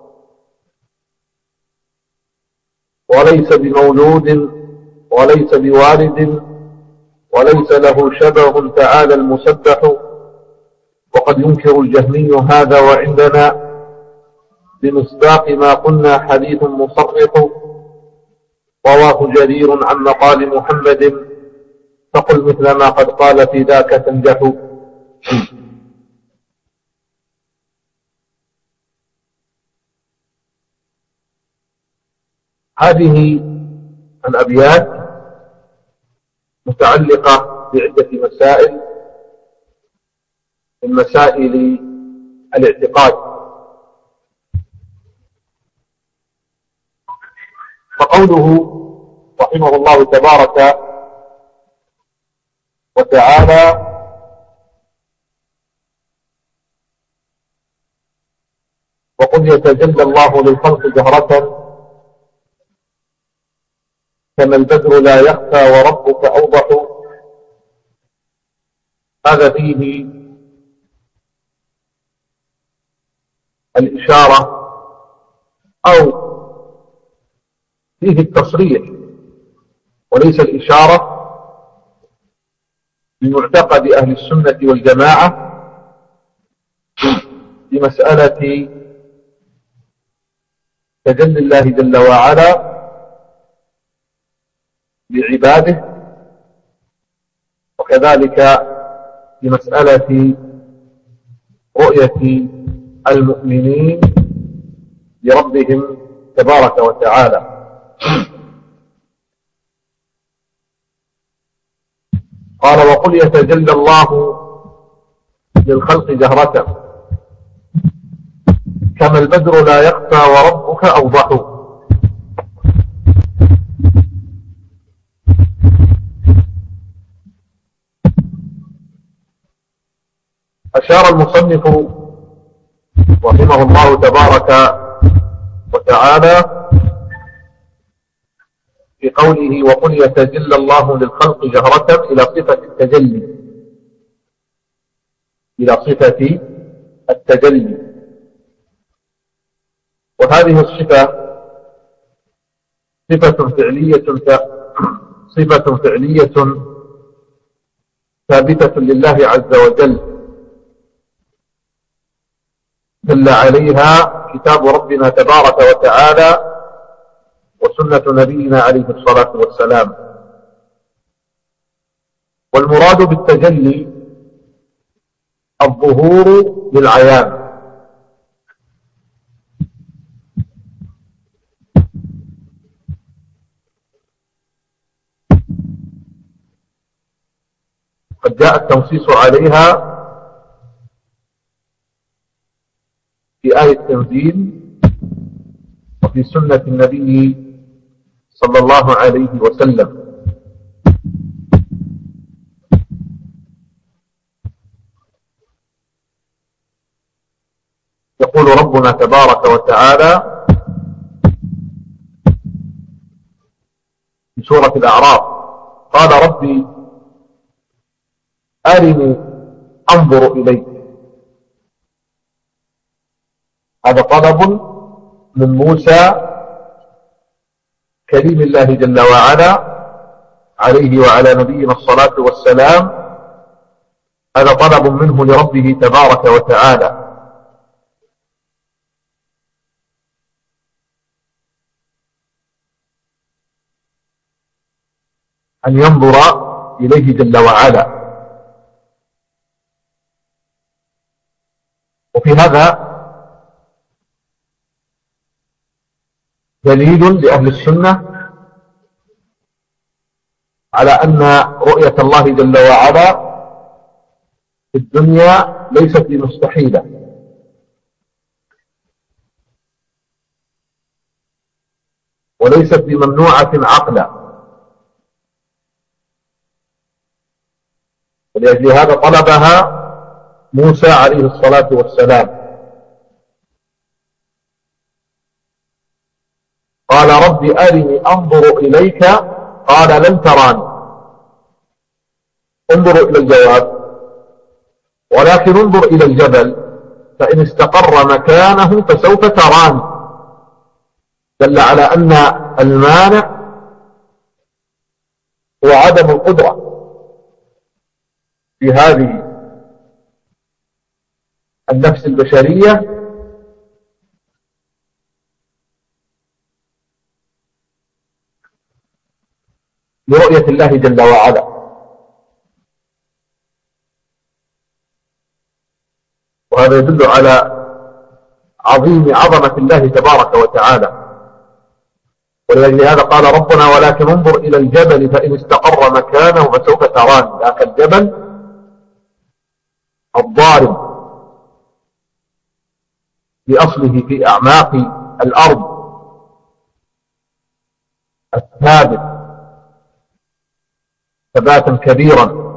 وليس بمولود وليس بوالد وليس له شبه تعالى المسبح. وقد ينكر الجهمي هذا وعندنا بمصداق ما قلنا حديث مصرح، رواه جرير عن مقال محمد فقل مثل ما قد قال في ذاك تنجح. هذه عن أبيات متعلقة بعدة مسائل من مسائل الاعتقاد. فقوله رحمه الله تبارك وتعالى: وقل يتجلى الله للخلق جهرة كما البدر لا يخفى وربك أوضح. هذا فيه الإشارة أو فيه التصريح وليس الإشارة بمعتقد أهل السنة والجماعة بمسألة تجلي الله جل وعلا لعباده، وكذلك بمسألة رؤية المؤمنين لربهم تبارك وتعالى. قال: وقل يتجلى الله للخلق جهرة كما البدر لا يخفى وربك أوضح. أشار المصنف رحمه الله تبارك وتعالى في قوله: وقل يتجلى الله للخلق جهرة إلى صفة التجلي، إلى صفة التجلي. وهذه الصفة صفة فعلية صفة فعلية ثابتة لله عز وجل، دل عليها كتاب ربنا تبارك وتعالى وسنة نبينا عليه الصلاة والسلام. والمراد بالتجلي الظهور للعيان، قد جاء التنصيص عليها في آية التنزيل وفي سنة النبي صلى الله عليه وسلم. يقول ربنا تبارك وتعالى في سورة الأعراف: قال ربي أرني أنظر إليك. هذا طلب من موسى كريم الله جل وعلا عليه وعلى نبينا الصلاة والسلام، هذا طلب منه لربه تبارك وتعالى أن ينظر إليه جل وعلا. وفي هذا دليل لأهل السنة على أن رؤية الله جل وعلا في الدنيا ليست بمستحيلة، وليست بممنوعة عقلا، ولأجل هذا طلبها موسى عليه الصلاة والسلام. قال رب أرني أنظر إليك قال لن تراني. انظروا إلى الجواب، ولكن انظر إلى الجبل فإن استقر مكانه فسوف تراني، دل على أن المانع هو عدم القدرة في هذه النفس البشرية لرؤية الله جل وعلا. وهذا يدل على عظيم عظمة الله تبارك وتعالى. ولأجل هذا قال ربنا ولكن انظر إلى الجبل فإن استقر مكانه فسوف تراني. ذاك الجبل الضارب بأصله في أعماق الأرض الثابت ثباتا كبيرا،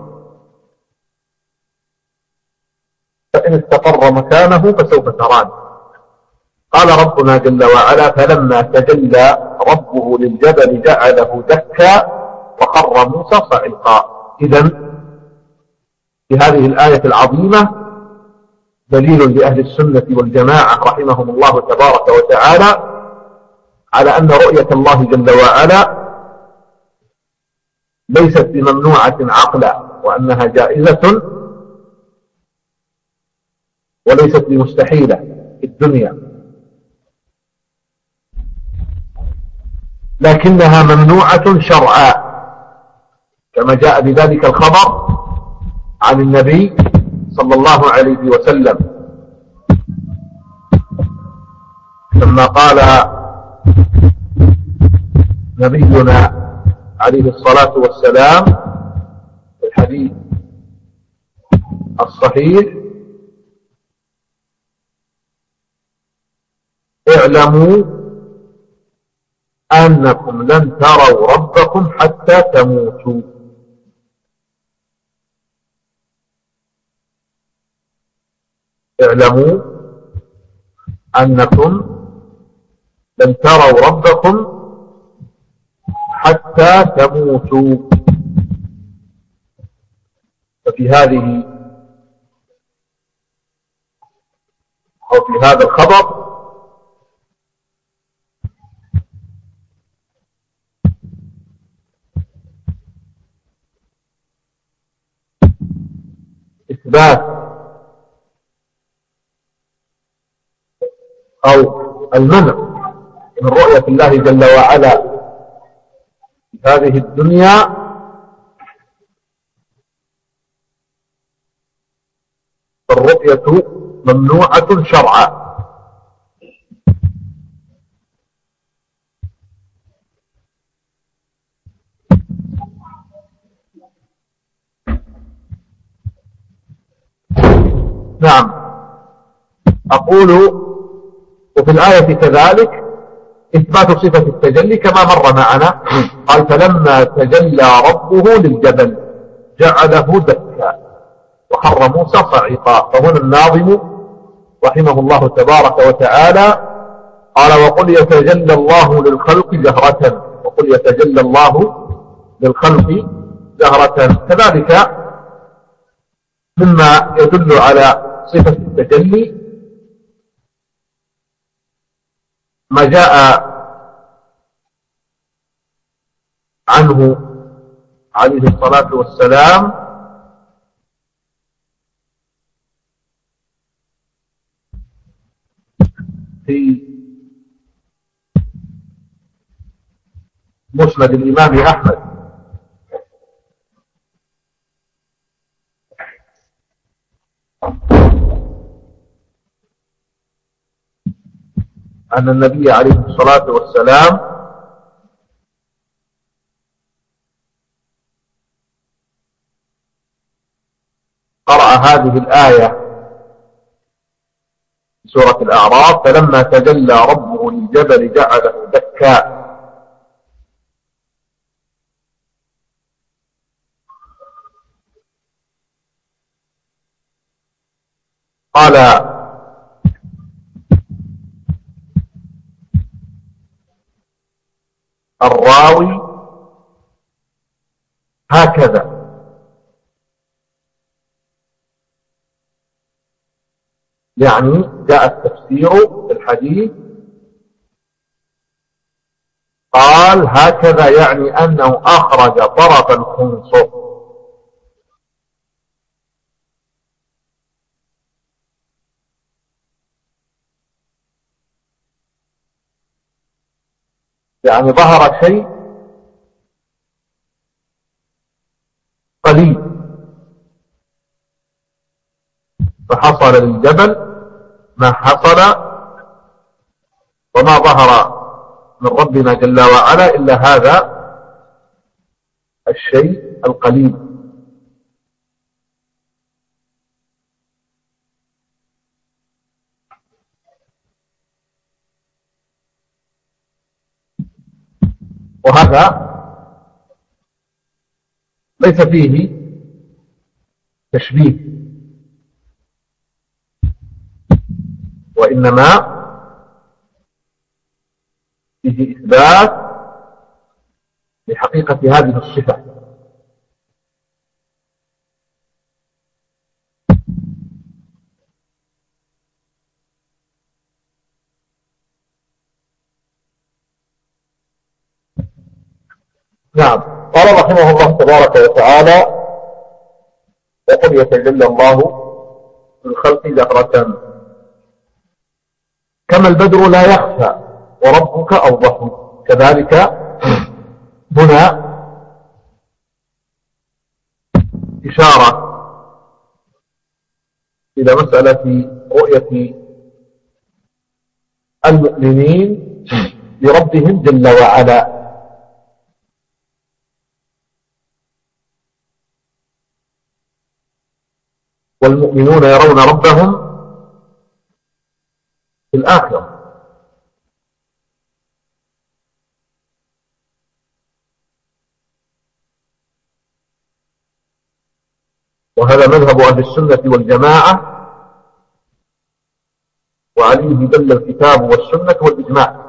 فإن استقر مكانه فسوف تراني. قال ربنا جل وعلا فلما تجلى ربه للجبل جعله دكا وخر موسى صعقا. إذن في هذه الآية العظيمة دليل لأهل السنة والجماعة رحمهم الله تبارك وتعالى على أن رؤية الله جل وعلا ليست بممنوعة عقلا، وأنها جائزة وليست بمستحيلة في الدنيا، لكنها ممنوعة شرعا كما جاء بذلك الخبر عن النبي صلى الله عليه وسلم لما قال نبينا عليه الصلاة والسلام في الحديث الصحيح اعلموا أنكم لن تروا ربكم حتى تموتوا. اعلموا أنكم لن تروا ربكم حتى تموتوا. ففي هذه أو في هذا الخبر إثبات أو المنع من رؤية الله جل وعلا في هذه الدنيا فالرؤية ممنوعة شرعا. نعم. أقول وفي الآية كذلك إثبات صفة التجلي كما مر معنا. قال فلما تجلى ربه للجبل جعله دكا وخر موسى صعقا. فهنا الناظم رحمه الله تبارك وتعالى قال وقل يتجلى الله للخلق جهرة، وقل يتجلى الله للخلق جهرة. كذلك مما يدل على صفة التجلي ما جاء عنه عليه الصلاة والسلام في مسند الإمام أحمد أن النبي عليه الصلاة والسلام قرأ هذه الآية في سورة الأعراف فلما تجلى ربه للجبل جعله دكا. قال الراوي هكذا، يعني جاء التفسير في الحديث قال هكذا يعني أنه أخرج طرف الخنصر، يعني ظهر شيء قليل فحصل للجبل ما حصل وما ظهر من ربنا جل وعلا إلا هذا الشيء القليل. وهذا ليس فيه تشبيه، وإنما فيه إثبات لحقيقة هذه الصفة. نعم. قال رحمه الله تبارك وتعالى: وقل يتجلى الله في الخلق جهرة كما البدر لا يخفى وربك أوضح. كذلك هنا إشارة إلى مسألة رؤية المؤمنين لربهم جل وعلا. والمؤمنون يرون ربهم في الآخرة. وهذا مذهب أهل السنة والجماعة، وعليه دل الكتاب والسنة والإجماع.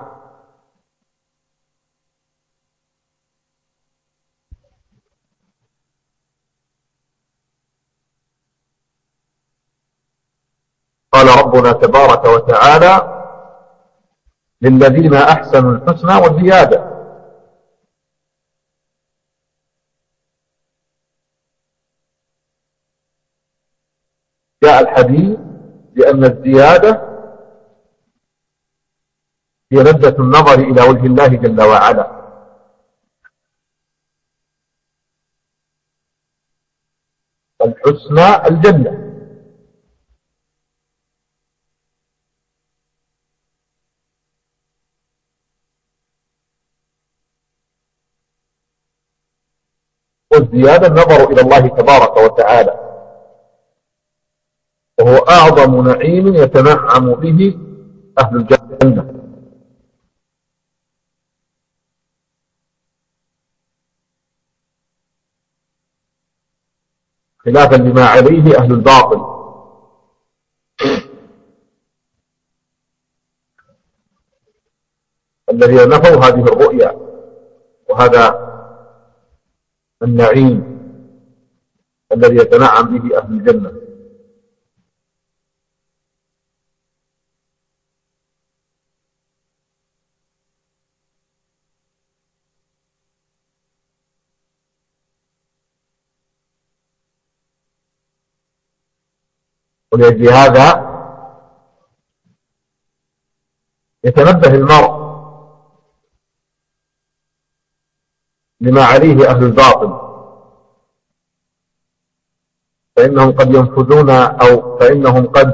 قال ربنا تبارك وتعالى: للذين أحسنوا الحسنى والزيادة. جاء الحديث بأن الزيادة هي لذة النظر إلى وجه الله جل وعلا. الحسنى الجنة. والزيادة النظر إلى الله تبارك وتعالى، وهو أعظم نعيم يتنعم به أهل الجنة. خلافا لما عليه أهل الباطل. الذين نفوا هذه الرؤيا وهذا النعيم الذي يتنعم به أهل الجنة. ولأجل هذا يتنبه المرء لما عليه أهل الباطل، فإنهم قد ينفذون أو فإنهم قد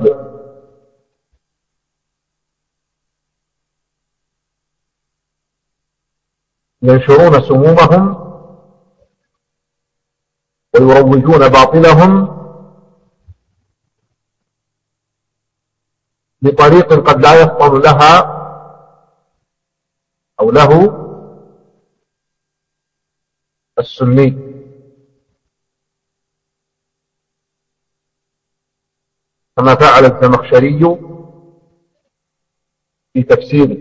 ينشرون سمومهم ويروجون باطلهم بطريق قد لا يفطن لها أو له السني. كما فعل الزمخشري في تفسيره.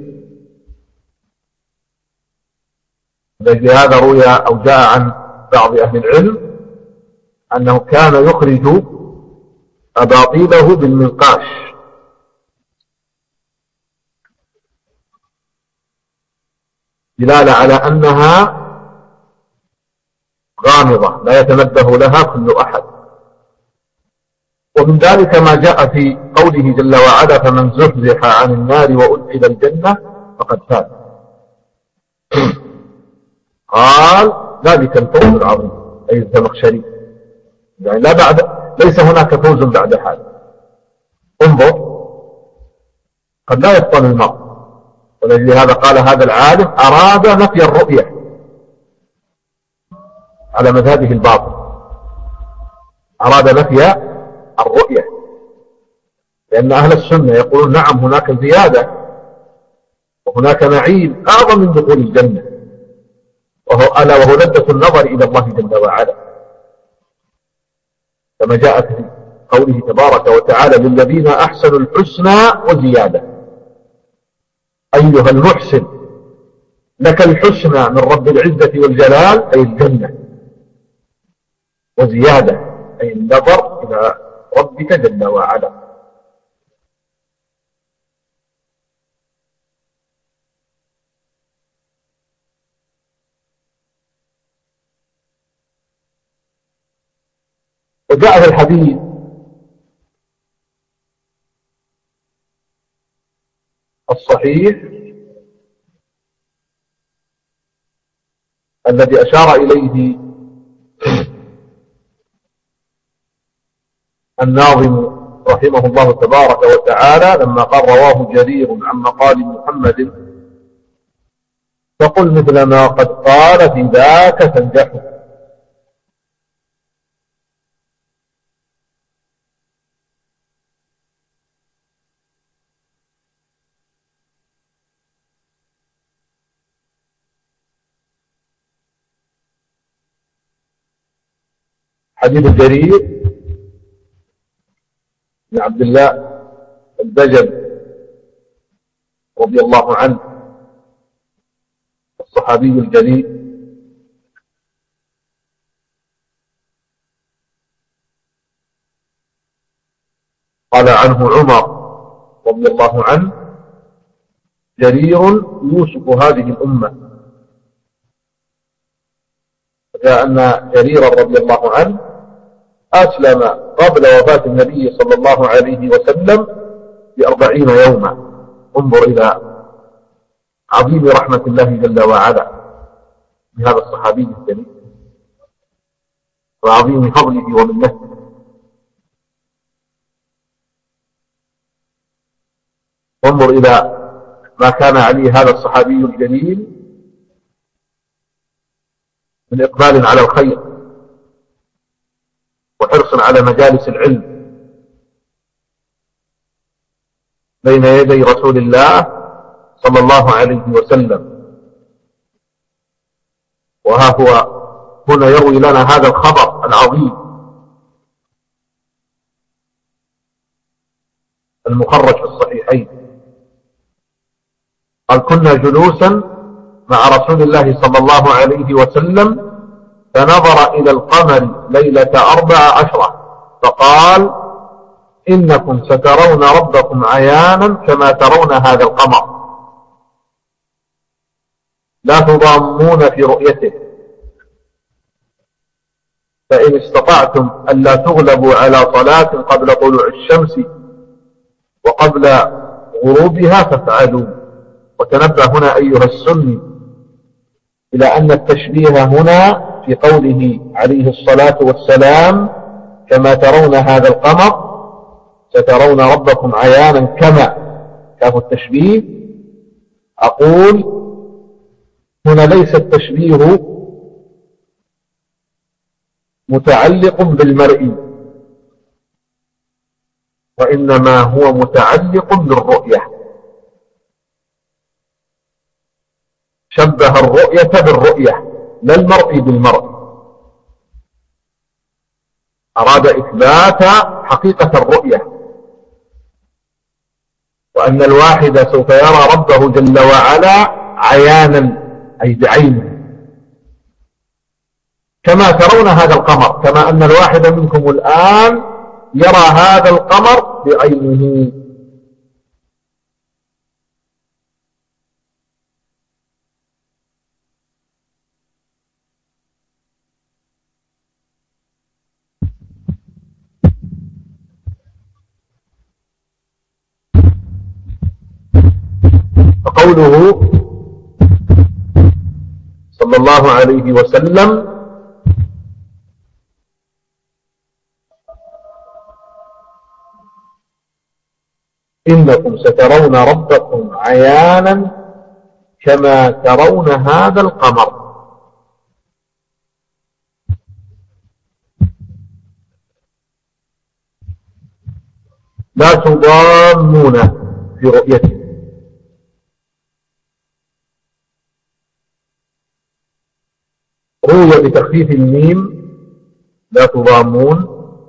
لهذا روي أو جاء عن بعض أهل العلم أنه كان يخرج أباطيله بالمنقاش، دلالة على أنها غامضة لا يتنبه لها كل أحد. ومن ذلك ما جاء في قوله جل وعلا: فمن زحزح عن النار وأدخل الجنة فقد فاز. قال: ذلك الفوز العظيم، أي الزمخشري، يعني لا بعد ليس هناك فوز بعد هذا. انظر، قد لا يفطن المرء ولأجل هذا قال هذا العالم أراد نفي الرؤية على مذهبه الباطل، أراد نفي الرؤية، لأن أهل السنة يقولون نعم هناك زيادة وهناك نعيم أعظم من دخول الجنة، وهو ألا وهو لذة النظر إلى الله جل وعلا، كما جاء في قوله تبارك وتعالى للذين أحسنوا الحسنى وزيادة. أيها المحسن لك الحسنى من رب العزة والجلال أي الجنة، وزيادة أي النظر إلى ربك جل وعلا. وجاء في الحديث الصحيح الذي أشار إليه الناظم رحمه الله تبارك وتعالى لما قال رواه جرير عن مقال محمد فقل مثل ما قد قال في ذاك تنجح. حديث جرير بن عبد الله البجل رضي الله عنه الصحابي الجليل قال عنه عمر رضي الله عنه جرير يوسف هذه الأمة، جاء أن جريرا رضي الله عنه أسلم قبل وفاة النبي صلى الله عليه وسلم بأربعين يوما. انظر إلى عظيم رحمة الله جل وعلا بهذا الصحابي الجليل وعظيم فضله ومنته. انظر إلى ما كان عليه هذا الصحابي الجليل من إقبال على الخير وحرص على مجالس العلم بين يدي رسول الله صلى الله عليه وسلم. وها هو هنا يروي لنا هذا الخبر العظيم المخرج في الصحيحين. قال كنا جلوسا مع رسول الله صلى الله عليه وسلم فنظر إلى القمر ليلة أربع عشرة فقال إنكم سترون ربكم عيانا كما ترون هذا القمر لا تضامون في رؤيته، فإن استطعتم ألا تغلبوا على صلاة قبل طلوع الشمس وقبل غروبها فافعلوا. وتنبه هنا أيها السني إلى أن التشبيه هنا في قوله عليه الصلاة والسلام كما ترون هذا القمر سترون ربكم عيانا كما كاف التشبيه. أقول هنا ليس التشبيه متعلق بالمرئي، وإنما هو متعلق بالرؤية. شبه الرؤية بالرؤية لا المرء بالمرء، أراد إثبات حقيقة الرؤية وأن الواحد سوف يرى ربه جل وعلا عيانا أي بعينه كما ترون هذا القمر، كما أن الواحد منكم الآن يرى هذا القمر بعينه. فقوله صلى الله عليه وسلم إنكم سترون ربكم عيانا كما ترون هذا القمر. لا تضامون في رؤيته. روي بتخفيف الميم لا تضامون،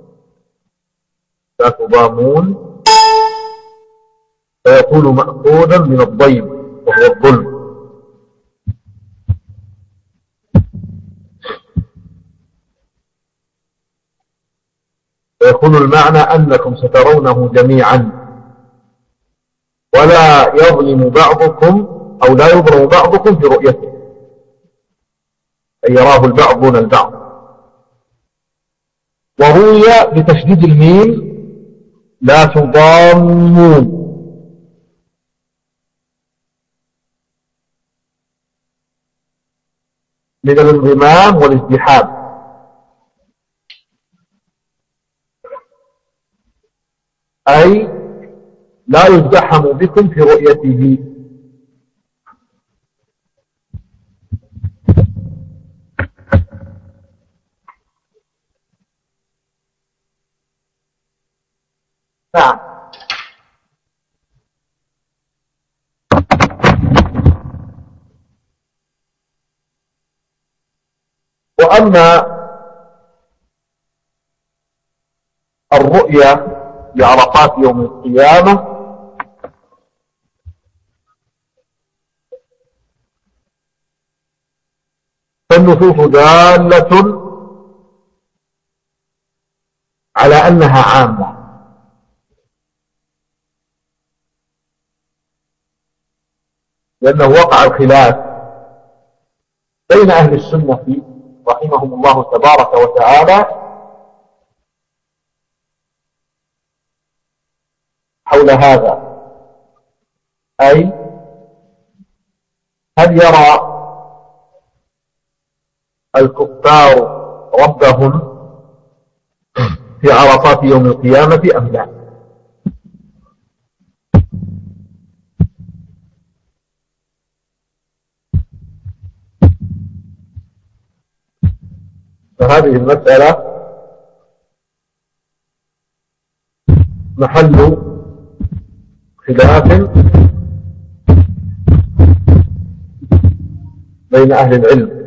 لا تضامون، فيكون مأخوذا من الضيم وهو الظلم. ويكون المعنى أنكم سترونه جميعا ولا يظلم بعضكم أو لا يظلم بعضكم في رؤيته، أي يراه البعض دون البعض. وروي بتشديد الميم لا تضامون، من الانضمام والازدحام. أي لا يزدحم بكم في رؤيته. نعم. وأما الرؤيا لعرفات يوم القيامة فالنصوص دالة على أنها عامة، لأنه وقع الخلاف بين أهل السنة رحمهم الله تبارك وتعالى حول هذا، أي هل يرى الكفار ربهم في عرصات يوم القيامة أم لا؟ فهذه المسألة محل خلاف بين أهل العلم.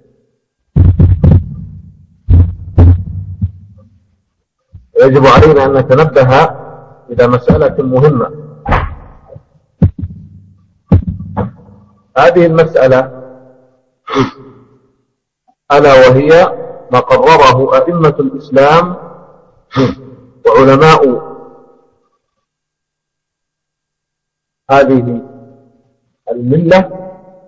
ويجب علينا أن نتنبه إلى مسألة مهمة. هذه المسألة ألا وهي ما قرره أئمة الإسلام وعلماء هذه الملة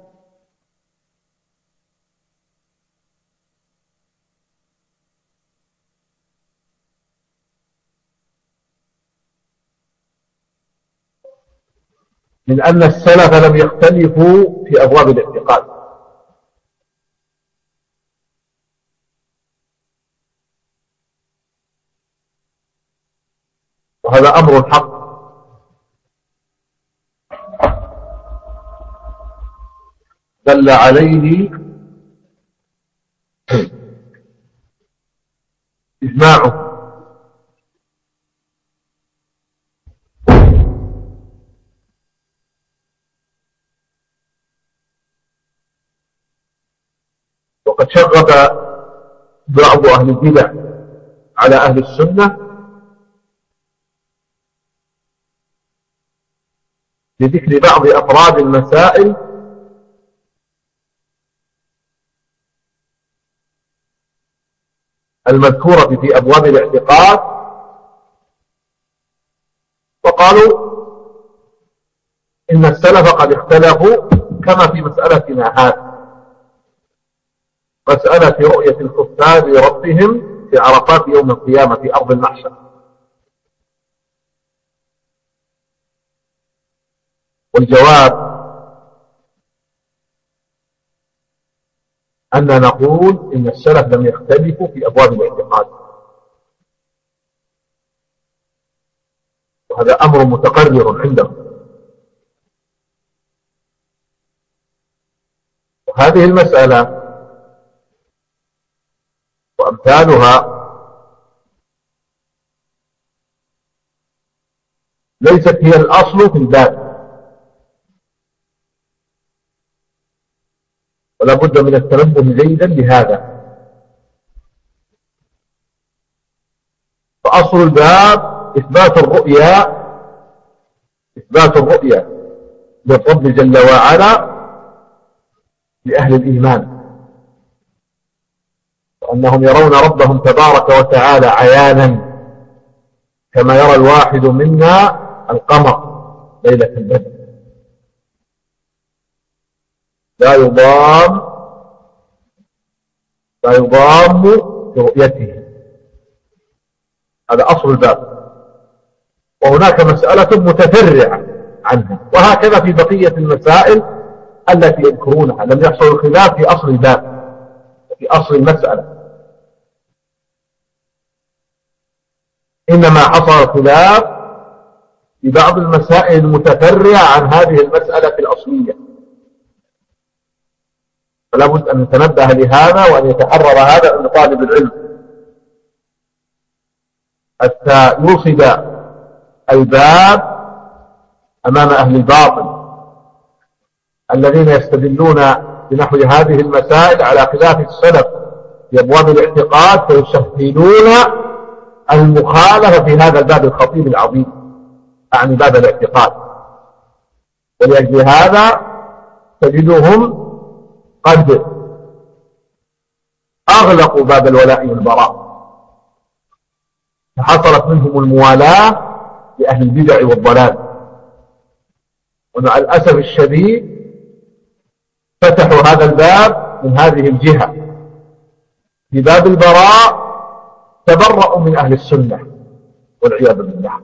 من أن السلف لم يختلفوا في أبواب الاعتقاد، وهذا أمر حق. دل عليه إجماعه. وقد شغب بعض أهل البدع على أهل السنة بذكر بعض أفراد المسائل المذكورة في أبواب الاعتقاد، وقالوا إن السلف قد اختلفوا كما في مسألتنا هذه، مسألة رؤية الكفار لربهم في عرفات يوم القيامة في أرض المحشر. والجواب أن نقول إن السلف لم يختلفوا في أبواب الاعتقاد، وهذا أمر متقرر عندهم. هذه المسألة وأمثالها ليست هي الأصل في الباب، ولا بد من التنبه جيدا لهذا. فأصل الباب إثبات الرؤيا، إثبات الرؤيا للرب جل وعلا لأهل الإيمان، وأنهم يرون ربهم تبارك وتعالى عيانا كما يرى الواحد منا القمر ليلة البدر، لا يضام لا يضام برؤيته. هذا أصل الباب. وهناك مسألة متفرعة عنها، وهكذا في بقية المسائل التي يذكرونها. لم يحصل الخلاف في أصل الباب وفي أصل المسألة، إنما حصل الخلاف في بعض المسائل المتفرعة عن هذه المسألة الأصلية. فلا بد أن نتنبه لهذا وأن يتحرر هذا عند طالب العلم حتى يوصد الباب أمام أهل الباطل الذين يستدلون بنحو هذه المسائل على خلاف السلف في أبواب الاعتقاد، فيسهلون المخالفة في هذا الباب الخطير العظيم، أعني باب الاعتقاد. ولأجل هذا تجدهم قد أغلقوا باب الولاء والبراء، فحصلت منهم الموالاة لأهل البدع والضلال. ومع الأسف الشديد فتحوا هذا الباب من هذه الجهة. في باب البراء تبرأوا من أهل السنة والعياذ بالله.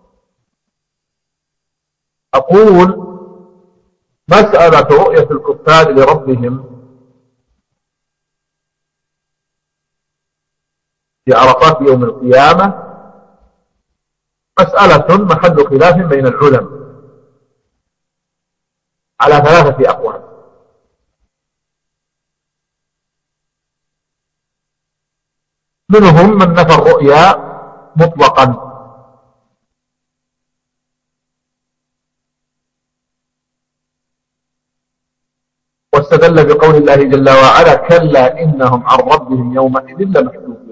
أقول مسألة رؤية الكفار لربهم في عرفات يوم القيامة مسألة محل خلاف بين العلماء على ثلاثة أقوال. منهم من نفى الرؤيا مطلقا، واستدل بقول الله جل وعلا: كلا إنهم عن ربهم يومئذ لمحجوبون.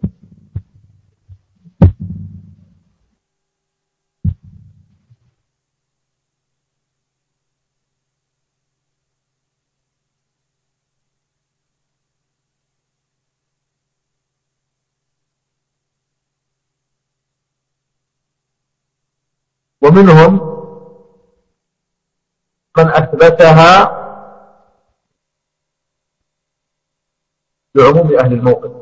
ومنهم من أثبتها لعموم أهل الموقف.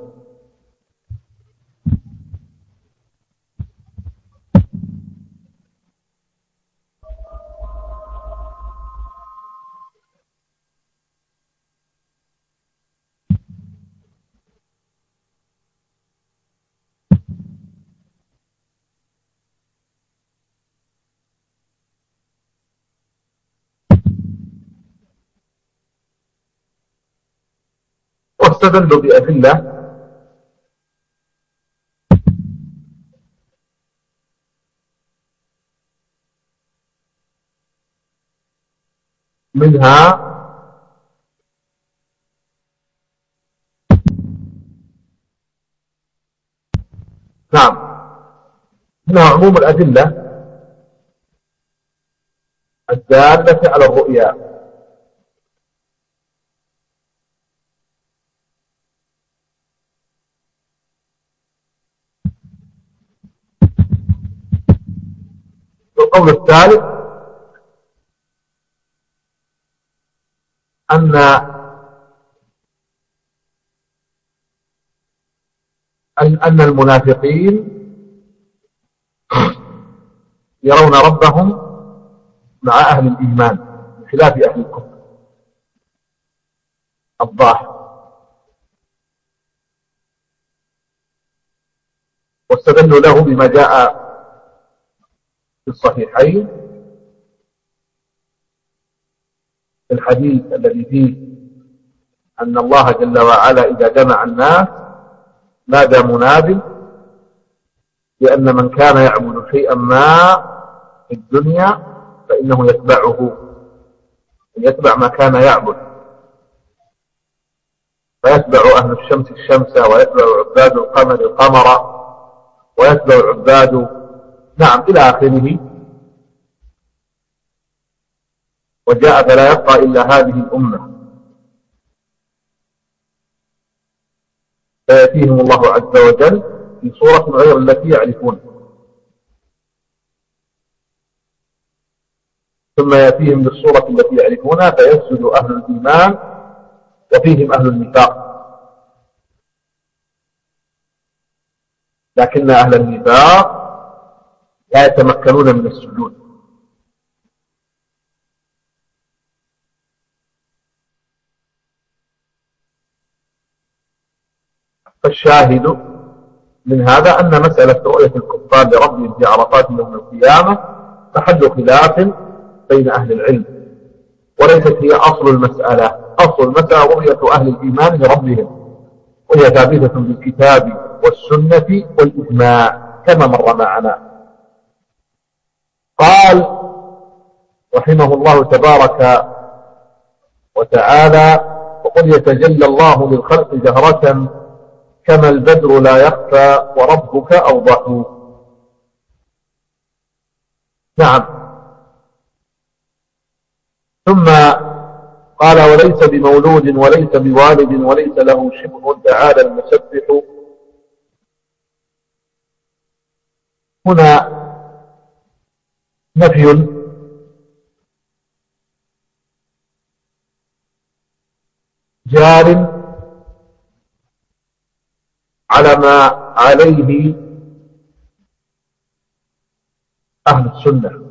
واستدلوا بأدلة منها نعم منها عموم الأدلة الدالة على الرؤيا، والقول الثالث أن أن المنافقين يرون ربهم مع أهل الإيمان بخلاف أهل الكفر الظاهر. واستدلوا له بما جاء في الصحيحين في الحديث الذي فيه أن الله جل وعلا إذا جمع الناس نادى مناد بأن من كان يعبد شيئا ما في الدنيا فإنه يتبعه، يتبع ما كان يعبد، فيتبع أهل الشمس الشمس، ويتبع عباد القمر القمر، ويتبع عباد نعم إلى آخره. وجاء فلا يبقى إلا هذه الأمة، فيأتيهم الله عز وجل في صورة غير التي يعرفون، ثم يأتيهم بالصورة التي يعرفونها فيسجد أهل الإيمان وفيهم أهل النفاق، لكن أهل النفاق لا يتمكنون من السجود. فالشاهد من هذا أن مسألة رؤية الكفار لربهم في عرفات يوم القيامة محل خلاف بين أهل العلم، وليست هي أصل المسألة. أصل المسألة رؤية أهل الإيمان لربهم، وهي ثابتة بالكتاب والسنة والإجماع كما مر معنا. قال رحمه الله تبارك وتعالى: وقل يتجلى الله للخلق جهرة كما البدر لا يخفى وربك أوضح. نعم. ثم قال: وليس بمولود وليس بوالد وليس له شبه تعالى المسبح. هنا نفي جار على ما عليه أهل السنة،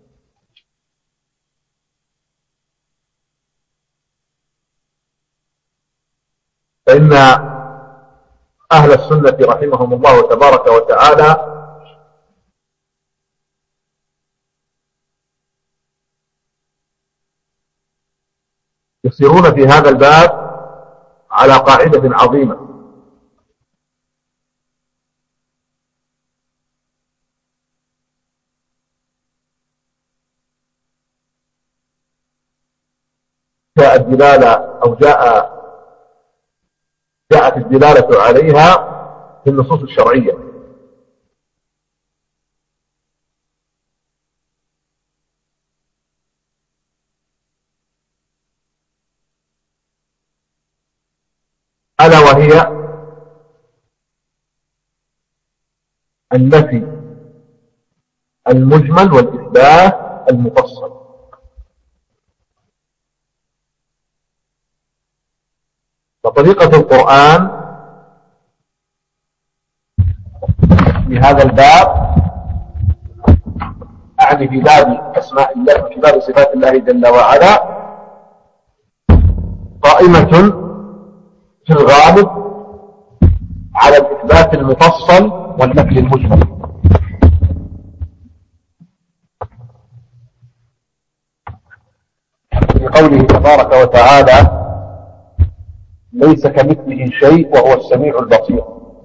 فإن أهل السنة رحمهم الله تبارك وتعالى يسيرون في هذا الباب على قاعدة عظيمة، جاء الدلالة أو جاء جاءت الدلالة عليها في النصوص الشرعية. ألا وهي النفي المجمل والإثبات المفصل. وطريقة القرآن في هذا الباب، أعني في باب أسماء الله وفي باب صفات الله جل وعلا، قائمة في الغالب على الإثبات المفصل والنفي المجمل. في قوله تبارك وتعالى: ليس كمثله شيء وهو السميع البصير.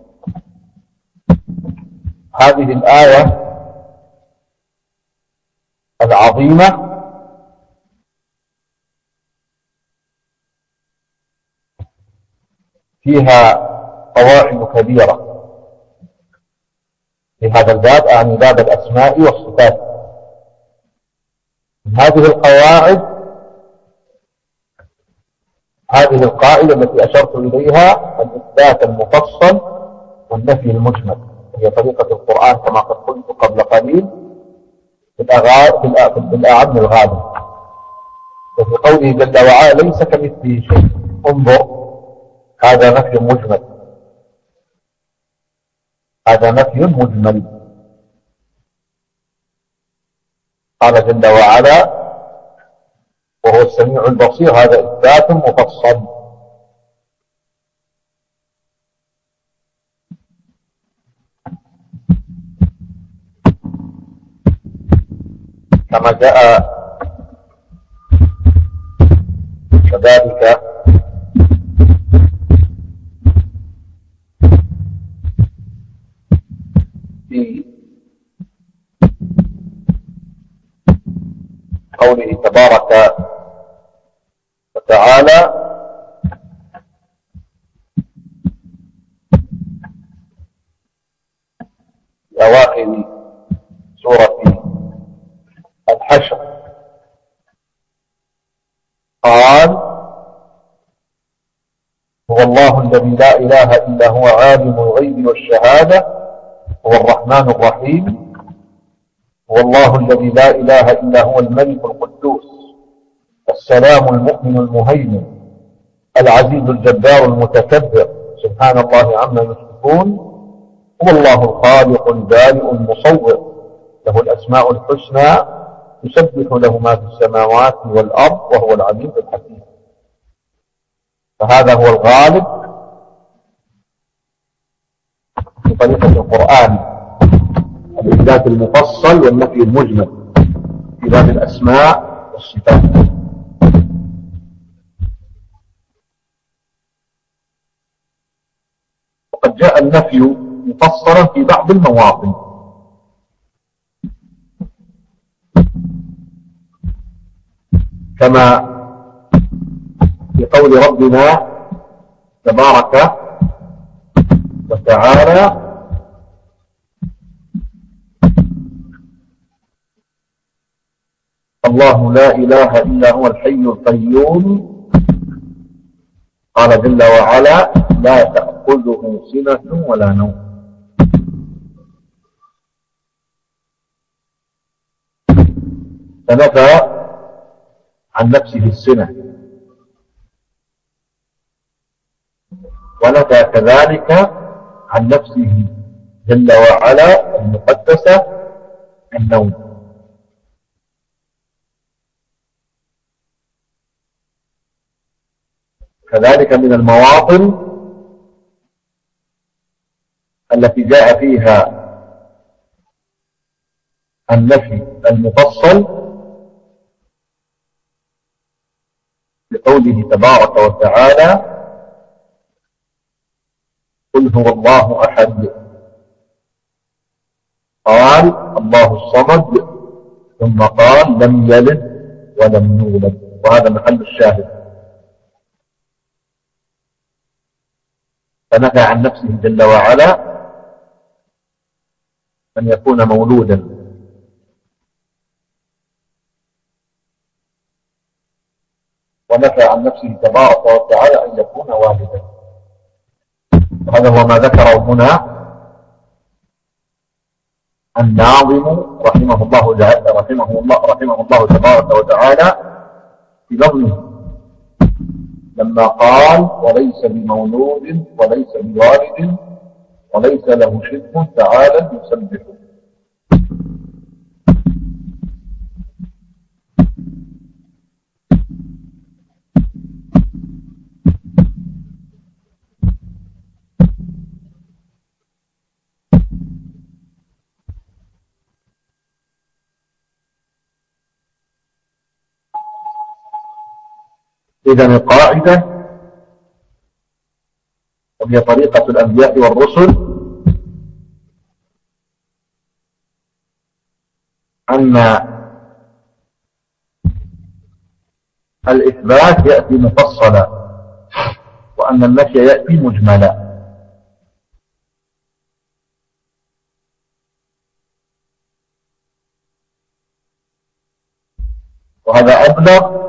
هذه الآية العظيمة فيها قواعد كبيرة في هذا الباب، أعني باب الأسماء والصفات. هذه القواعد هذه القاعدة التي أشرت إليها الإثبات المفصل والنفي المجمل، هي طريقة القرآن كما قد قلت قبل قليل في الأعم الغالب. وفي قوله جل وعلا: ليس كمثله شيء، انظر، هذا نفي مجمل، هذا نفي مجمل. قال جل وعلا: وهو السميع البصير، هذا إثبات مفصل. كما جاء كذلك قوله تبارك وتعالى في أواخر سورة الحشر قال هو الله الذي لا إله إلا هو عالم الغيب والشهادة هو الرحمن الرحيم هو الله الذي لا إله إلا هو الملك القدوس السلام المؤمن المهيمن العزيز الجبار المتكبر سبحان الله عما يشركون هو الله الخالق البارئ المصور له الأسماء الحسنى يسبح له ما في السماوات والأرض وهو العزيز الحكيم. فهذا هو الغالب في طريقة القرآن الإثبات المفصل والنفي المجمل في باب الأسماء والصفات. وقد جاء النفي مفصلا في بعض المواطن كما في قول ربنا تبارك وتعالى الله لا إله إلا هو الحي القيوم قال جل وعلا لا تأخذه سنة ولا نوم. فنفى عن نفسه السنة ونفى كذلك عن نفسه جل وعلا المقدسة النوم. كذلك من المواطن التي جاء فيها النفي المفصل بقوله تبارك وتعالى قل هو الله أحد قال الله الصمد ثم قال لم يلد ولم يولد وهذا محل الشاهد. فنفى عن نفسه جل وعلا أن يكون مولودا ونفى عن نفسه تبارك وتعالى أن يكون والدا. وهذا هو ما ذكره هنا الناظم رحمه الله رحمه الله رحمه الله تبارك وتعالى في ظنه لما قال وليس بمولود وليس بوالد وليس له شبه تعالى يسبح. إذن القاعدة وهي طريقة الأنبياء والرسل أن الإثبات يأتي مفصلا وأن النفي يأتي مجملا. وهذا أبلغ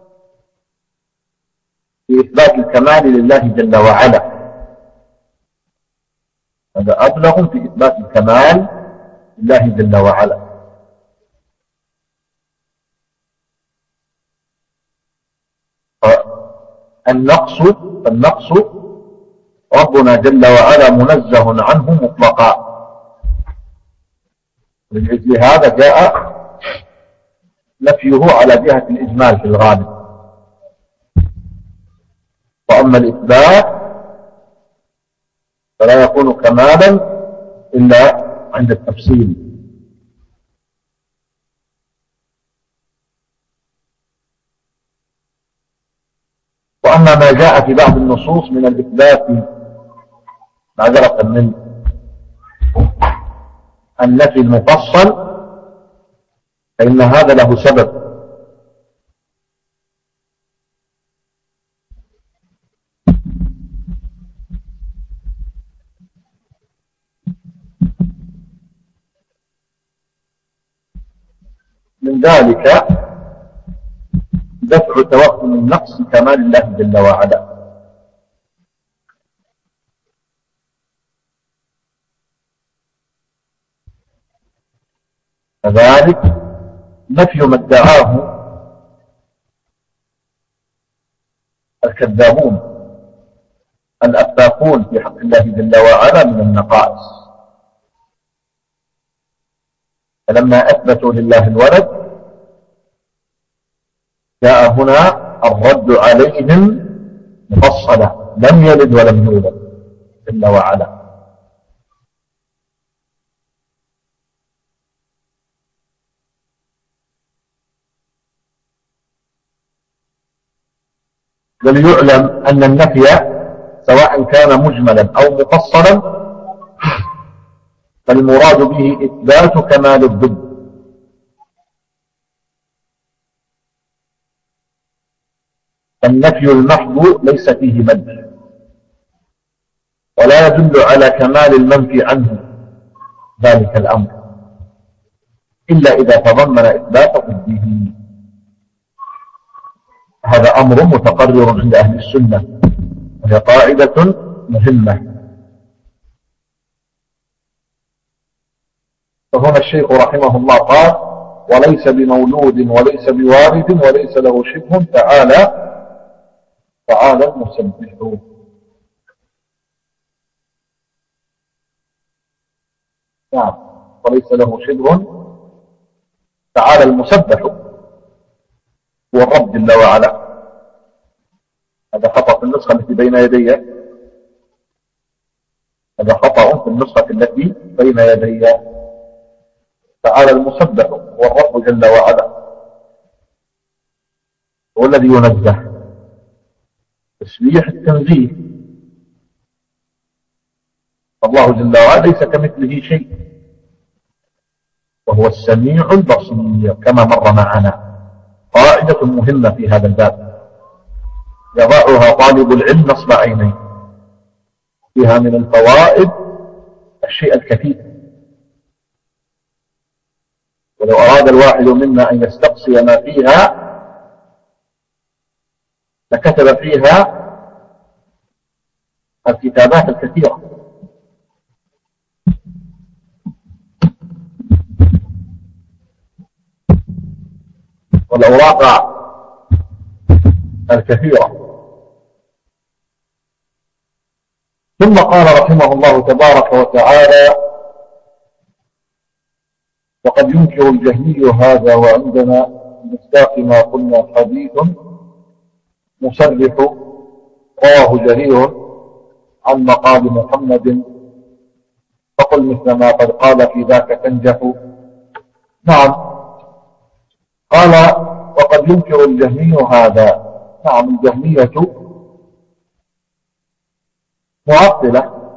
في إثبات الكمال لله جل وعلا. هذا أبلغ في إثبات الكمال لله جل وعلا. النقص النقص ربنا جل وعلا منزه عنه مطلقا. لأجل هذا جاء نفيه على جهة الإجمال في الغالب. وأما الإثبات فلا يكون كمالا إلا عند التفصيل. وأما ما جاء في بعض النصوص من الإثبات معذرة من النفي المفصل فإن هذا له سبب ومن ذلك دفع توهم النقص كمال الله جل وعلا. كذلك نفي ما ادعاه الكذابون الأفاقون في حق الله جل وعلا من النقائص، فلما أثبتوا لله الولد جاء هنا الرد عليهم مفصلا، لم يلد ولم يولد جل وعلا. وليعلم أن النفي سواء كان مجملا أو مفصلا فالمراد به إثبات كمال الضد، النفي المحض ليس فيه مدح ولا يدل على كمال المنفي عنه ذلك الأمر إلا إذا تضمن إثبات ضده. هذا أمر متقرر عند أهل السنة وهي قاعدة مهمة. فهنا الشيخ رحمه الله قال: وليس بمولود وليس بوارد وليس له شبه تعالى تعالى المسبح. نعم، وليس له شبه تعالى المسبح هو الرب جل وعلا. هذا خطأ في النسخة التي بين يدي، هذا خطأ في النسخة التي بين يدي. تعالى المسبح هو الرب جل وعلا، هو الذي ينزه تسبيح التنزيه. الله جل وعلا ليس كمثله شيء وهو السميع البصير كما مر معنا. قاعدة مهمة في هذا الباب يضعها طالب العلم نصب عينيه، فيها من الفوائد الشيء الكثير، ولو أراد الواحد منا أن يستقصي ما فيها لكتب فيها الكتابات الكثيرة. والأوراق الكثيرة. ثم قال رحمه الله تبارك وتعالى: وقد ينكر الجهمي هذا وعندنا مصداق ما قلنا حديث مصرح رواه جرير عن مقال محمد فقل مثل ما قد قال في ذاك تنجح. نعم، قال: وقد ينكر الجهمي هذا. نعم، الجهمية معطلة،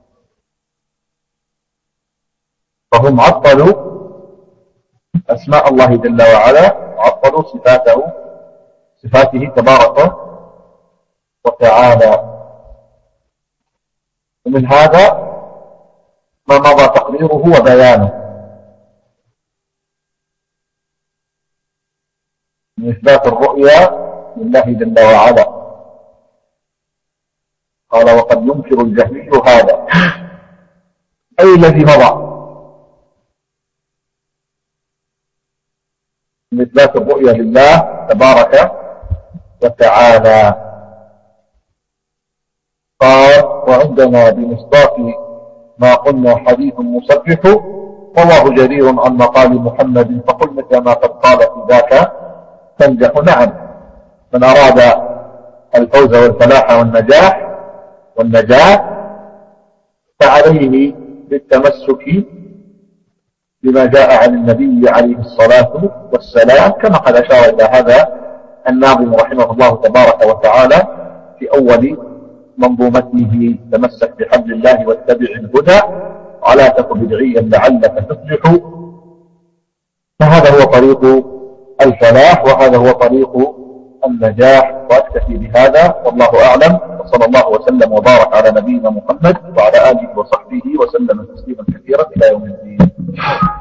فهم عطلوا أسماء الله جل وعلا، عطلوا صفاته صفاته تبارك وتعالى. ومن هذا ما مضى تقريره وبيانه من إثبات الرؤيا لله جل وعلا. قال: وقد ينكر الجهمي هذا، أي الذي مضى من إثبات الرؤيا لله تبارك وتعالى. قال: وعندنا بمصداق ما قلنا حديث مصرح رواه جرير عن مقال محمد فقل مثل ما قد قال في ذاك تنجح. نعم، من أراد الفوز والفلاح والنجاح والنجاة فعليه بالتمسك بما جاء عن النبي عليه الصلاة والسلام، كما قد أشار إلى هذا الناظم رحمه الله تبارك وتعالى في أول منظومته: تمسك بحبل الله واتبع الهدى ولا تك بدعيا لعلك تفلح. فهذا هو طريق الفلاح وهذا هو طريق النجاح. وأكتفي بهذا والله أعلم، وصلى الله وسلم وبارك على نبينا محمد وعلى آله وصحبه وسلم تسليما كثيرا إلى يوم الدين.